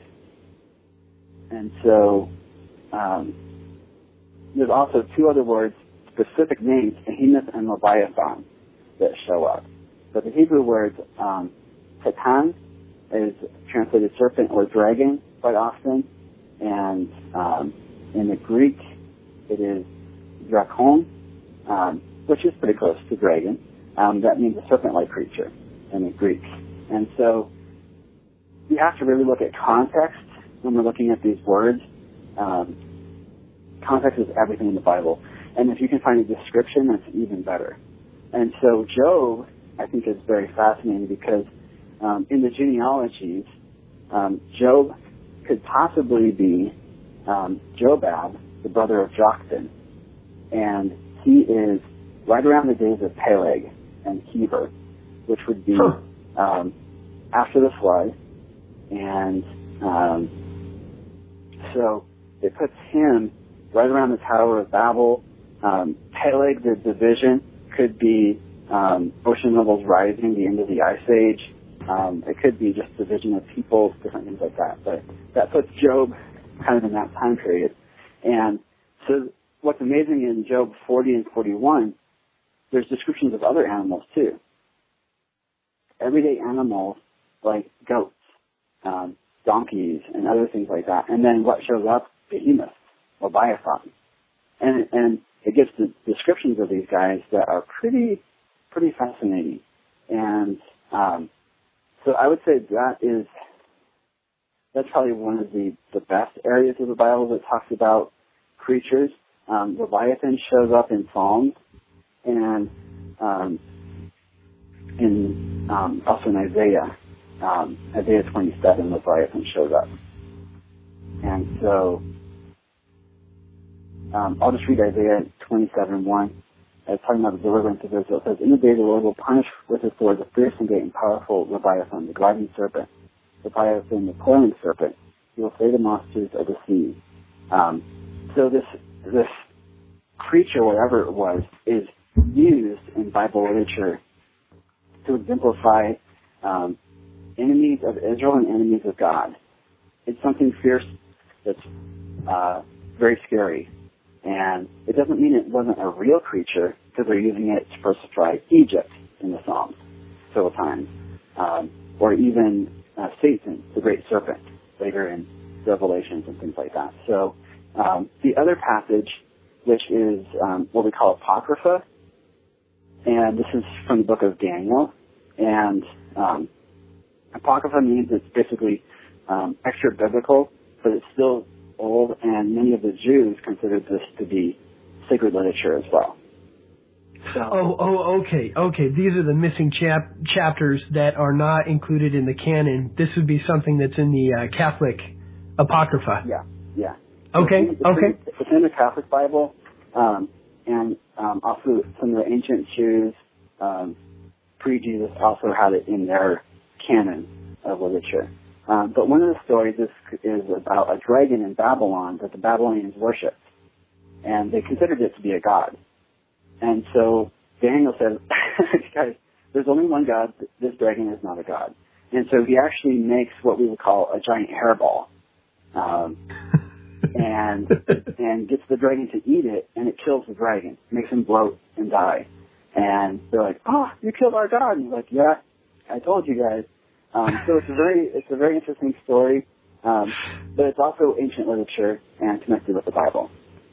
And so um, there's also two other words, specific names, Behemoth and Leviathan, that show up. But the Hebrew word um, Satan is translated serpent or dragon quite often. And um, in the Greek, it is drakon, um, which is pretty close to dragon. Um, that means a serpent-like creature in the Greek. And so you have to really look at context when we're looking at these words. Um, context is everything in the Bible. And if you can find a description, that's even better. And so Job, I think, is very fascinating because um, in the genealogies, um, Job could possibly be um, Jobab, the brother of Joktan. And he is right around the days of Peleg and Heber, which would be huh. um, after the flood. And um, so it puts him right around the Tower of Babel. Um, Peleg, the division, could be um, ocean levels rising, the end of the Ice Age. Um, it could be just division of peoples, different things like that. But that puts Job kind of in that time period. And so what's amazing in Job forty and forty-one, there's descriptions of other animals too. Everyday animals like goats, um, donkeys, and other things like that. And then what shows up? Behemoth, Leviathan. And, and it gives the descriptions of these guys that are pretty, pretty fascinating. And um, so I would say that is, that's probably one of the, the best areas of the Bible that talks about creatures. Um, Leviathan shows up in Psalms and um, in um, also in Isaiah. Um, Isaiah twenty-seven, Leviathan shows up. And so um, I'll just read Isaiah twenty-seven one. It's talking about the deliverance of Israel. It says, "In the day the Lord will punish with his sword the fierce and great and powerful Leviathan, the gliding serpent, Leviathan, the coiling serpent. He will slay the monsters of the sea. Um, so this this creature, whatever it was, is used in Bible literature to exemplify um, enemies of Israel and enemies of God. It's something fierce that's uh, very scary. And it doesn't mean it wasn't a real creature, because they're using it to personify Egypt in the Psalms several times. Um, or even uh, Satan, the great serpent, later in Revelations and things like that. So um, the other passage, which is um, what we call Apocrypha, and this is from the book of Daniel, and um, Apocrypha means it's basically um, extra biblical, but it's still old, and many of the Jews considered this to be sacred literature as well. So, oh, oh, okay, okay. These are the missing chap- chapters that are not included in the canon. This would be something that's in the uh, Catholic Apocrypha. Yeah, yeah. Okay, so it's okay. In, it's in the Catholic Bible, um, and um, also some of the ancient Jews um, pre-Jesus also had it in their canon of literature. Um, but one of the stories is, is about a dragon in Babylon that the Babylonians worshipped, and they considered it to be a god. And so Daniel says, guys, there's only one God. This dragon is not a god. And so he actually makes what we would call a giant hairball, um, and and gets the dragon to eat it, and it kills the dragon, makes him bloat and die. And they're like, oh, you killed our god. And he's like, yeah, I told you guys. Um, so it's a very it's a very interesting story, um, but it's also ancient literature and connected with the Bible.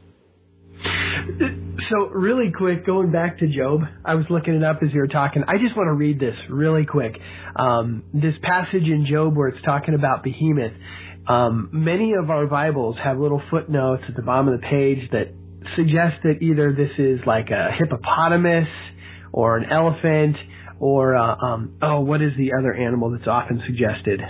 So really quick, going back to Job, I was looking it up as you were talking. I just want to read this really quick. Um, this passage in Job where it's talking about Behemoth. Um, many of our Bibles have little footnotes at the bottom of the page that suggest that either this is like a hippopotamus or an elephant or, uh, um, oh, what is the other animal that's often suggested?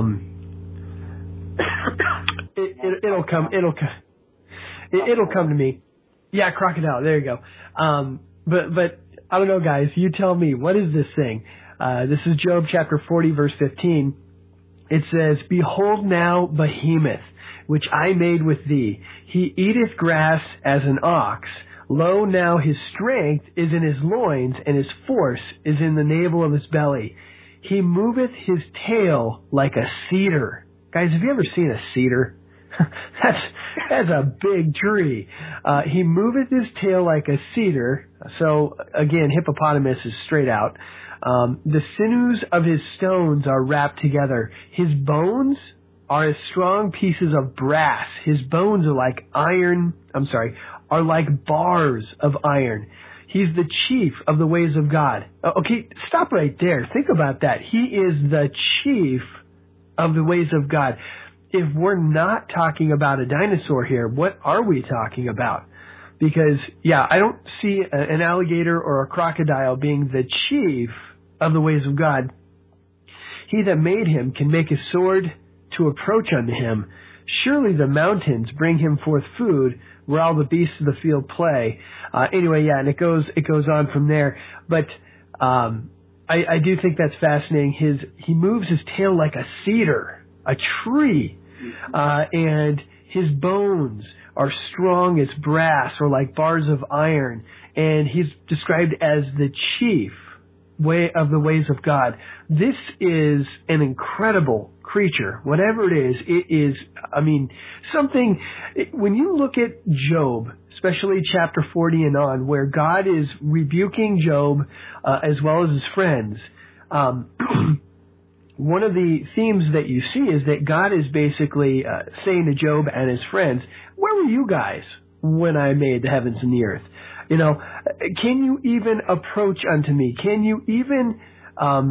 Um, it, it, it'll come, it'll come, it, it'll come to me. Yeah, crocodile. There you go. Um, but, but I don't know, guys. You tell me. What is this thing? Uh, this is Job chapter forty, verse fifteen. It says, "Behold now Behemoth, which I made with thee. He eateth grass as an ox. Lo, now his strength is in his loins, and his force is in the navel of his belly. He moveth his tail like a cedar." Guys, have you ever seen a cedar? That's that's a big tree. Uh, he moveth his tail like a cedar. So, again, hippopotamus is straight out. Um, the sinews of his stones are wrapped together. His bones are as strong pieces of brass. His bones are like iron, I'm sorry, are like bars of iron. He's the chief of the ways of God. Okay, stop right there. Think about that. He is the chief of the ways of God. If we're not talking about a dinosaur here, what are we talking about? Because, yeah, I don't see a, an alligator or a crocodile being the chief of the ways of God. He that made him can make his sword to approach unto him. Surely the mountains bring him forth food, where all the beasts of the field play. Uh, anyway, yeah, and it goes it goes on from there. But um, I, I do think that's fascinating. His he moves his tail like a cedar, a tree, uh, and his bones are strong as brass or like bars of iron. And he's described as the chief way of the ways of God. This is an incredible creature. Whatever it is, it is, I mean, something, when you look at Job, especially chapter forty and on, where God is rebuking Job uh, as well as his friends, um, one of the themes that you see is that God is basically uh, saying to Job and his friends, where were you guys when I made the heavens and the earth? You know, can you even approach unto me? Can you even, um,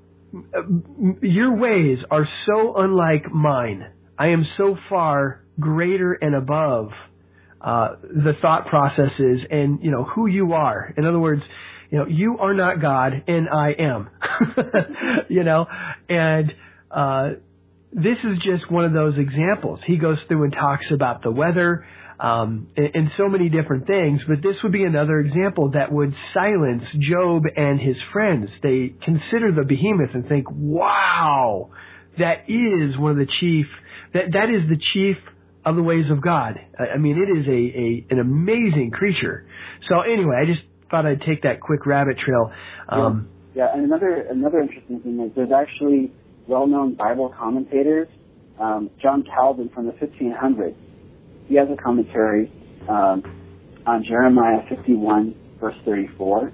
your ways are so unlike mine. I am so far greater and above uh, the thought processes and, you know, who you are. In other words, you know, you are not God and I am, you know, and uh, this is just one of those examples. He goes through and talks about the weather, Um, and, and so many different things, but this would be another example that would silence Job and his friends. They consider the behemoth and think, wow, that is one of the chief, that, that is the chief of the ways of God. I, I mean, it is a, a, an amazing creature. So anyway, I just thought I'd take that quick rabbit trail. Um, yeah. yeah, and another, another interesting thing is there's actually well-known Bible commentators. Um, John Calvin from the fifteen hundreds, he has a commentary um, on Jeremiah fifty-one, verse thirty-four.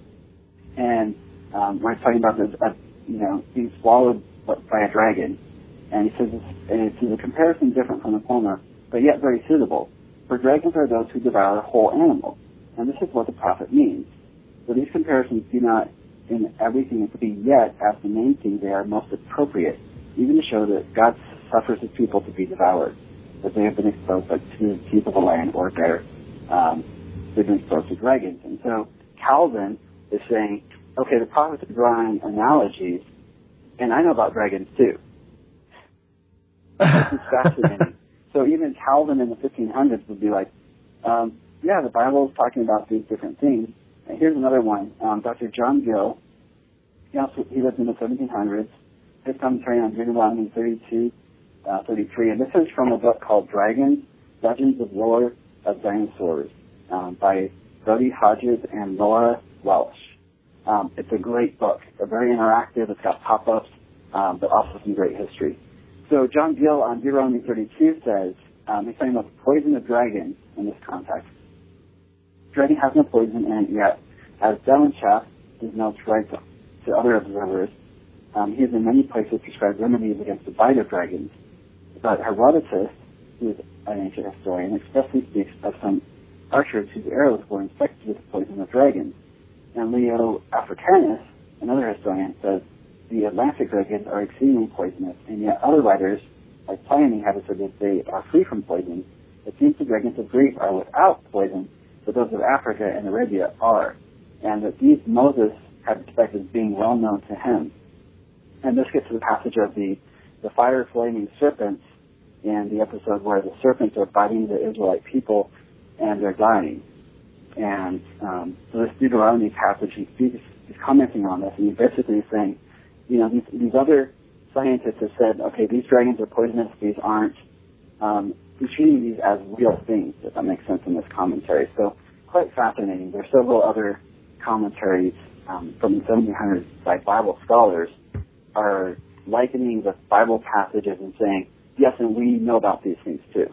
And um, when he's talking about this, uh, you know, being swallowed by a dragon. And he says it's, it's a comparison different from the former, but yet very suitable. For dragons are those who devour the whole animal. And this is what the prophet means. So these comparisons do not in everything agree, yet as the main thing they are most appropriate, even to show that God suffers his people to be devoured, that they have been exposed like, to the teeth of a lion or a bear. Um, they've been exposed to dragons. And so Calvin is saying, okay, the prophets are drawing analogies, and I know about dragons too. This is fascinating. So even Calvin in the fifteen hundreds would be like, um, yeah, the Bible is talking about these different things. And here's another one. Um, Doctor John Gill, he, also, he lived in the seventeen hundreds. His commentary on Deuteronomy thirty-two, uh, thirty-three, and this is from a book called Dragons, Legends of Lore of Dinosaurs, um, by Brody Hodges and Laura Welsh. Um, it's a great book. It's very interactive. It's got pop-ups, um, but also some great history. So John Gill on Deuteronomy thirty-two says, um, he's talking about the poison of dragons in this context. Dragon has no poison in it yet. As Delenchaff is known to write to, to other observers, um, he has in many places prescribed remedies against the bite of dragons. But Herodotus, who is an ancient historian, expressly speaks of some archers whose arrows were infected with the poison of dragons. And Leo Africanus, another historian, says the Atlantic dragons are exceedingly poisonous, and yet other writers, like Pliny, have said that they are free from poison. It seems the dragons of Greece are without poison, but those of Africa and Arabia are, and that these Moses had described as being well known to him. And this gets to the passage of the, the fire-flaming serpents in the episode where the serpents are biting the Israelite people and they're dying. And um, so this Deuteronomy passage, he speaks, he's commenting on this, and he's basically saying, you know, these, these other scientists have said, okay, these dragons are poisonous, these aren't. Um, he's treating these as real things, if that makes sense in this commentary. So quite fascinating. There are several other commentaries um, from the seventeen hundreds by Bible scholars are likening the Bible passages and saying, yes, and we know about these things too.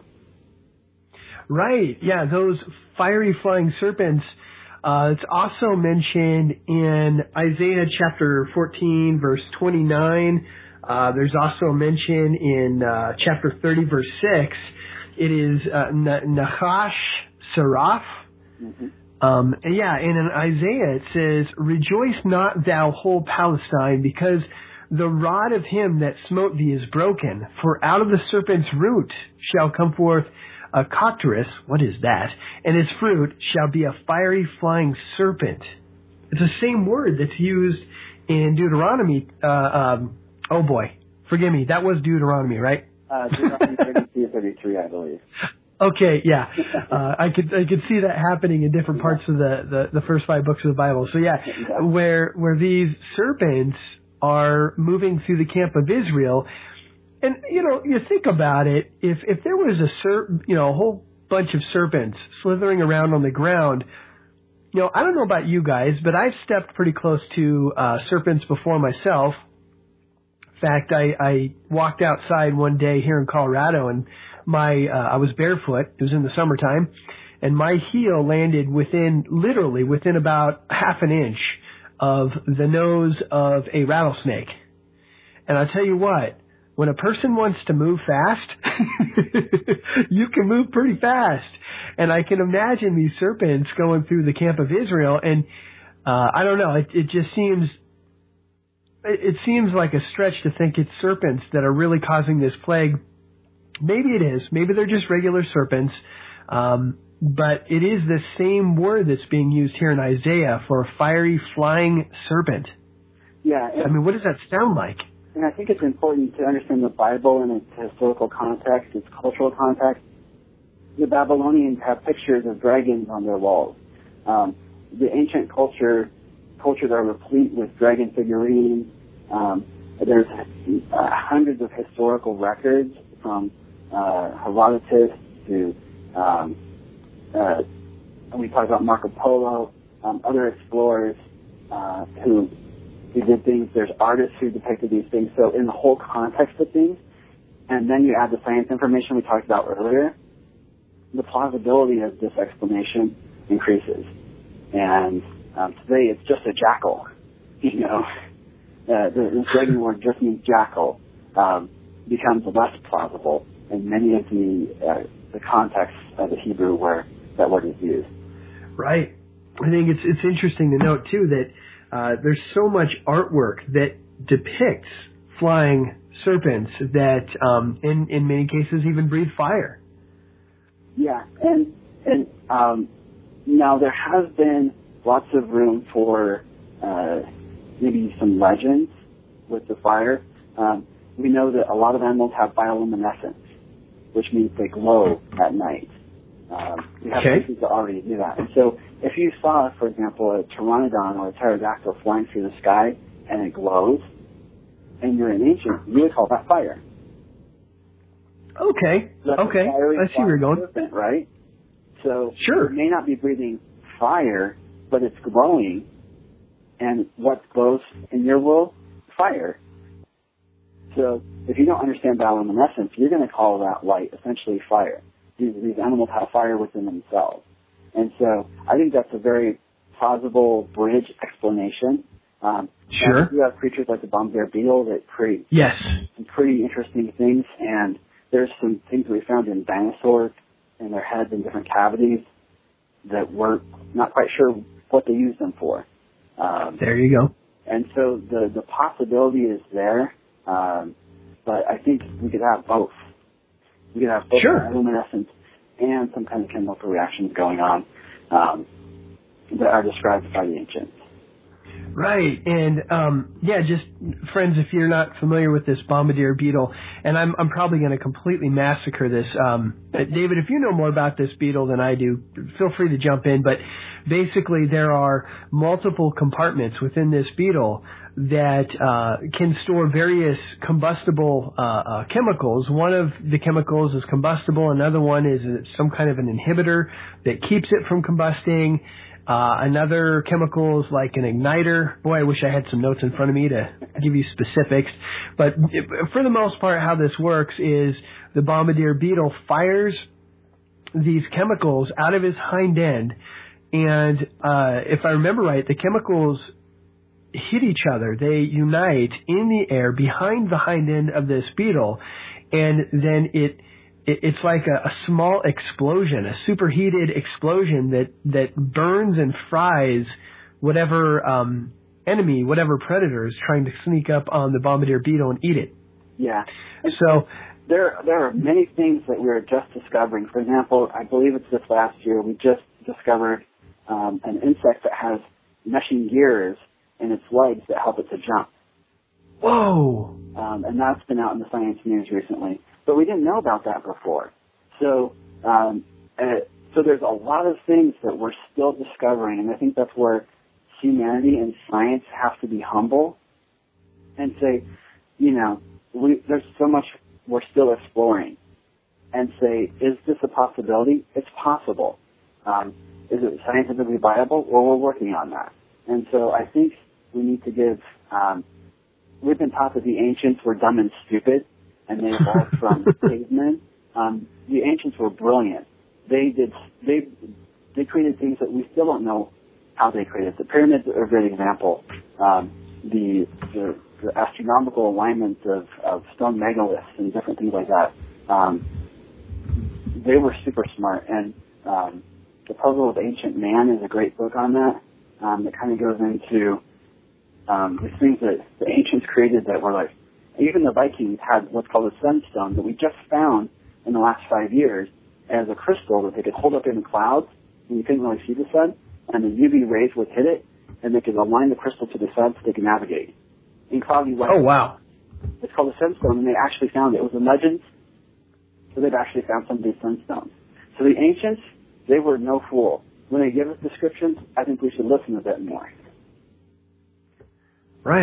Right. Yeah, those fiery flying serpents, uh, it's also mentioned in Isaiah chapter fourteen, verse twenty-nine. Uh, there's also a mention in uh, chapter thirty, verse six. It is uh, Nachash Seraph. Mm-hmm. Um, and yeah, and in Isaiah it says, "Rejoice not, thou whole Palestine, because the rod of him that smote thee is broken. For out of the serpent's root shall come forth a coctorus," what is that? "And his fruit shall be a fiery flying serpent." It's the same word that's used in Deuteronomy. Uh, um, oh boy, forgive me. That was Deuteronomy, right? Uh, Deuteronomy thirty-two, thirty-three, I believe. Okay, yeah, uh, I could I could see that happening in different parts of the, the, the first five books of the Bible. So yeah, yeah, where where these serpents are moving through the camp of Israel. And, you know, you think about it, if, if there was a ser- you know, a whole bunch of serpents slithering around on the ground, you know, I don't know about you guys, but I've stepped pretty close to uh, serpents before myself. In fact, I, I walked outside one day here in Colorado and my, uh, I was barefoot. It was in the summertime and my heel landed within, literally within about half an inch of the nose of a rattlesnake. And I'll tell you what, when a person wants to move fast, you can move pretty fast. And I can imagine these serpents going through the camp of Israel. And uh, I don't know, it, it just seems, it, it seems like a stretch to think it's serpents that are really causing this plague. Maybe it is. Maybe they're just regular serpents. Um, but it is the same word that's being used here in Isaiah for a fiery flying serpent. Yeah. I mean, what does that sound like? And I think it's important to understand the Bible in its historical context, its cultural context. The Babylonians have pictures of dragons on their walls. Um, the ancient culture, cultures are replete with dragon figurines. Um, there's uh, hundreds of historical records from uh, Herodotus to um, uh, we talked about Marco Polo, um, other explorers uh, who who did things. There's artists who depicted these things. So in the whole context of things, and then you add the science information we talked about earlier, the plausibility of this explanation increases. And um, today it's just a jackal, you know. Uh, the, this regular word just means jackal um, becomes less plausible in many of the uh, the contexts of the Hebrew where that word is used. Right. I think it's it's interesting to note too that uh, there's so much artwork that depicts flying serpents that, um, in in many cases, even breathe fire. Yeah, and and um, now there has been lots of room for uh, maybe some legends with the fire. Um, we know that a lot of animals have bioluminescence, which means they glow at night. Um, we have okay. species that already do that. And so if you saw, for example, a pteranodon or a pterodactyl flying through the sky and it glows, and you're an ancient, you would call that fire. Okay. That's okay. I see where you're going. Serpent, right? So sure. it may not be breathing fire, but it's glowing. And what glows in your world? Fire. So if you don't understand bioluminescence, you're going to call that light essentially fire. These, these animals have fire within themselves. And so I think that's a very plausible bridge explanation. Um, sure. You have creatures like the bombardier beetle that create yes. some pretty interesting things. And there's some things we found in dinosaurs in their heads in different cavities that we're not quite sure what they use them for. Um, there you go. And so the, the possibility is there, um, but I think we could have both. We could have both sure. luminescence and some kind of chemical reactions going on um, that are described by the ancients. Right, and um, yeah, just friends, if you're not familiar with this bombardier beetle, and I'm I'm probably going to completely massacre this. Um, David, if you know more about this beetle than I do, feel free to jump in. But basically, there are multiple compartments within this beetle that uh, can store various combustible uh, uh, chemicals. One of the chemicals is combustible. Another one is some kind of an inhibitor that keeps it from combusting. Uh, another chemical is like an igniter. Boy, I wish I had some notes in front of me to give you specifics. But for the most part, how this works is the bombardier beetle fires these chemicals out of his hind end. And uh, if I remember right, the chemicals hit each other. They unite in the air behind the hind end of this beetle. And then it... It's like a, a small explosion, a superheated explosion that, that burns and fries whatever um, enemy, whatever predator is trying to sneak up on the bombardier beetle and eat it. Yeah. So there there are many things that we are just discovering. For example, I believe it's this last year, we just discovered um, an insect that has meshing gears in its legs that help it to jump. Whoa! Um, and that's been out in the science news recently. But we didn't know about that before. So, um, uh, so there's a lot of things that we're still discovering, and I think that's where humanity and science have to be humble and say, you know, we, there's so much we're still exploring, and say, is this a possibility? It's possible. Um, is it scientifically viable? Well, we're working on that. And so I think we need to give, um, we've been taught that the ancients were dumb and stupid, and they evolved from cavemen. Um, the ancients were brilliant. They did, they, they created things that we still don't know how they created. The pyramids are a great example. Um, the, the, the astronomical alignment of, of stone megaliths and different things like that. Um, they were super smart. And um, The Puzzle of Ancient Man is a great book on that. Um, that kind of goes into um, these things that the ancients created that were like, even the Vikings had what's called a sunstone that we just found in the last five years as a crystal that they could hold up in the clouds and you couldn't really see the sun, and the U V rays would hit it, and they could align the crystal to the sun so they could navigate in cloudy weather. Oh, wow. It's called a sunstone, and they actually found it. It was a legend, so they've actually found some of these sunstones. So the ancients, they were no fool. When they give us descriptions, I think we should listen a bit more. Right.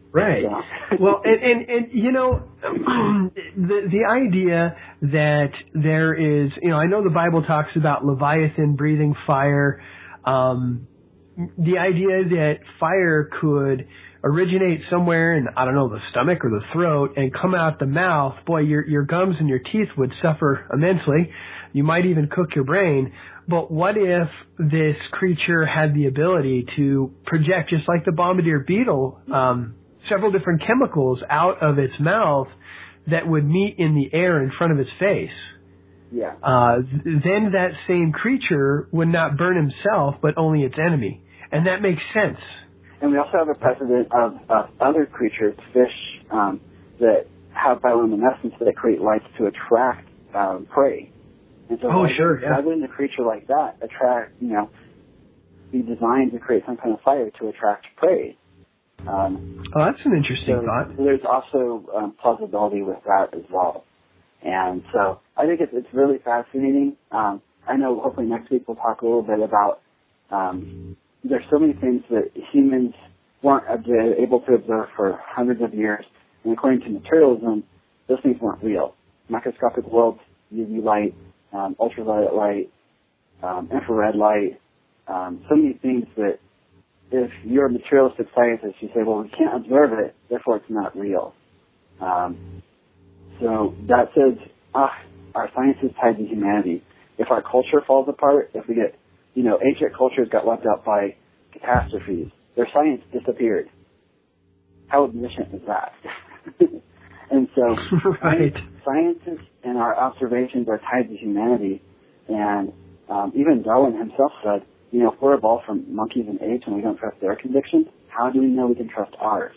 Right. Yeah. Well, and, and, and, you know, the, the idea that there is, you know, I know the Bible talks about Leviathan breathing fire. Um, the idea that fire could originate somewhere in, I don't know, the stomach or the throat and come out the mouth, boy, your, your gums and your teeth would suffer immensely. You might even cook your brain. But what if this creature had the ability to project, just like the bombardier beetle, um, several different chemicals out of its mouth that would meet in the air in front of its face? Yeah. Uh, then that same creature would not burn himself, but only its enemy. And that makes sense. And we also have a precedent of, of other creatures, fish, um, that have bioluminescence that create lights to attract um, prey. And so oh, why, sure, yeah. why wouldn't a creature like that attract, you know, be designed to create some kind of fire to attract prey? Um, oh, that's an interesting so thought. There's also um, plausibility with that as well. And so I think it's, it's really fascinating. Um, I know hopefully next week we'll talk a little bit about, um, there's so many things that humans weren't able to observe for hundreds of years. And according to materialism, those things weren't real. Microscopic worlds, U V light, um, ultraviolet light, um, infrared light, um, so many things that if you're a materialistic scientist, you say, well, we can't observe it, therefore it's not real. Um, so that says, ah, our science is tied to humanity. If our culture falls apart, if we get, you know, ancient cultures got wiped out by catastrophes, their science disappeared. How omniscient is that? And so right. scientists and our observations are tied to humanity. And um, even Darwin himself said, you know, if we're evolved from monkeys and apes and we don't trust their convictions, how do we know we can trust ours?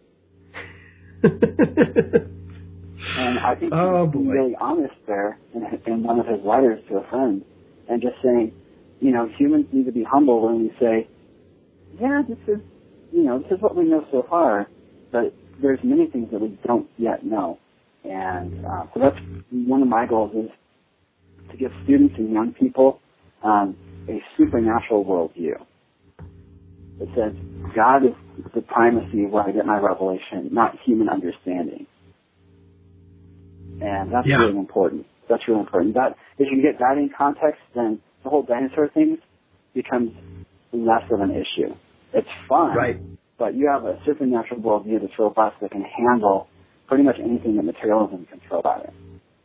And I think oh, he's being really honest there in, in one of his letters to a friend, and just saying, you know, humans need to be humble when we say, yeah, this is, you know, this is what we know so far, but there's many things that we don't yet know. And uh, so that's one of my goals, is to give students and young people um, a supernatural worldview. It says God is the primacy where I get my revelation, not human understanding. And that's yeah. really important. That's really important. That if you get that in context, then the whole dinosaur thing becomes less of an issue. It's fun, right. but you have a supernatural worldview that's robust that can handle pretty much anything that materialism can throw at it.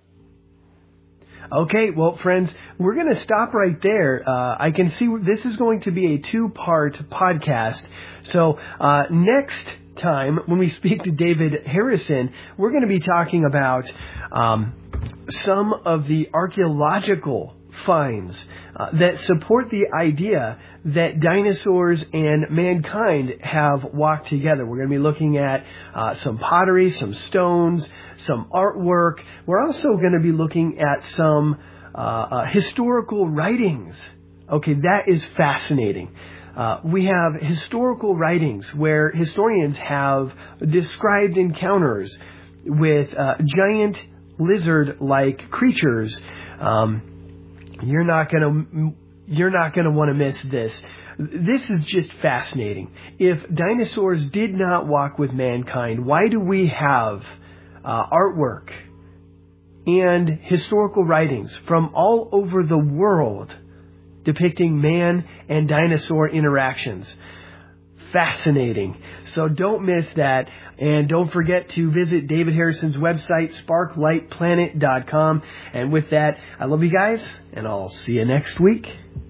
Okay, well, friends, we're going to stop right there. Uh, I can see this is going to be a two-part podcast. So uh, next time, when we speak to David Harrison, we're going to be talking about um, some of the archaeological finds uh, that support the idea that dinosaurs and mankind have walked together. We're going to be looking at uh, some pottery, some stones, some artwork. We're also going to be looking at some uh, uh, historical writings. Okay, that is fascinating. Uh, we have historical writings where historians have described encounters with uh, giant lizard-like creatures. Um, you're not going to you're not going to want to miss this. This is just fascinating. If dinosaurs did not walk with mankind, why do we have uh, artwork and historical writings from all over the world depicting man and dinosaur interactions? Fascinating. So don't miss that. And don't forget to visit David Harrison's website, spark light planet dot com. And with that, I love you guys, and I'll see you next week.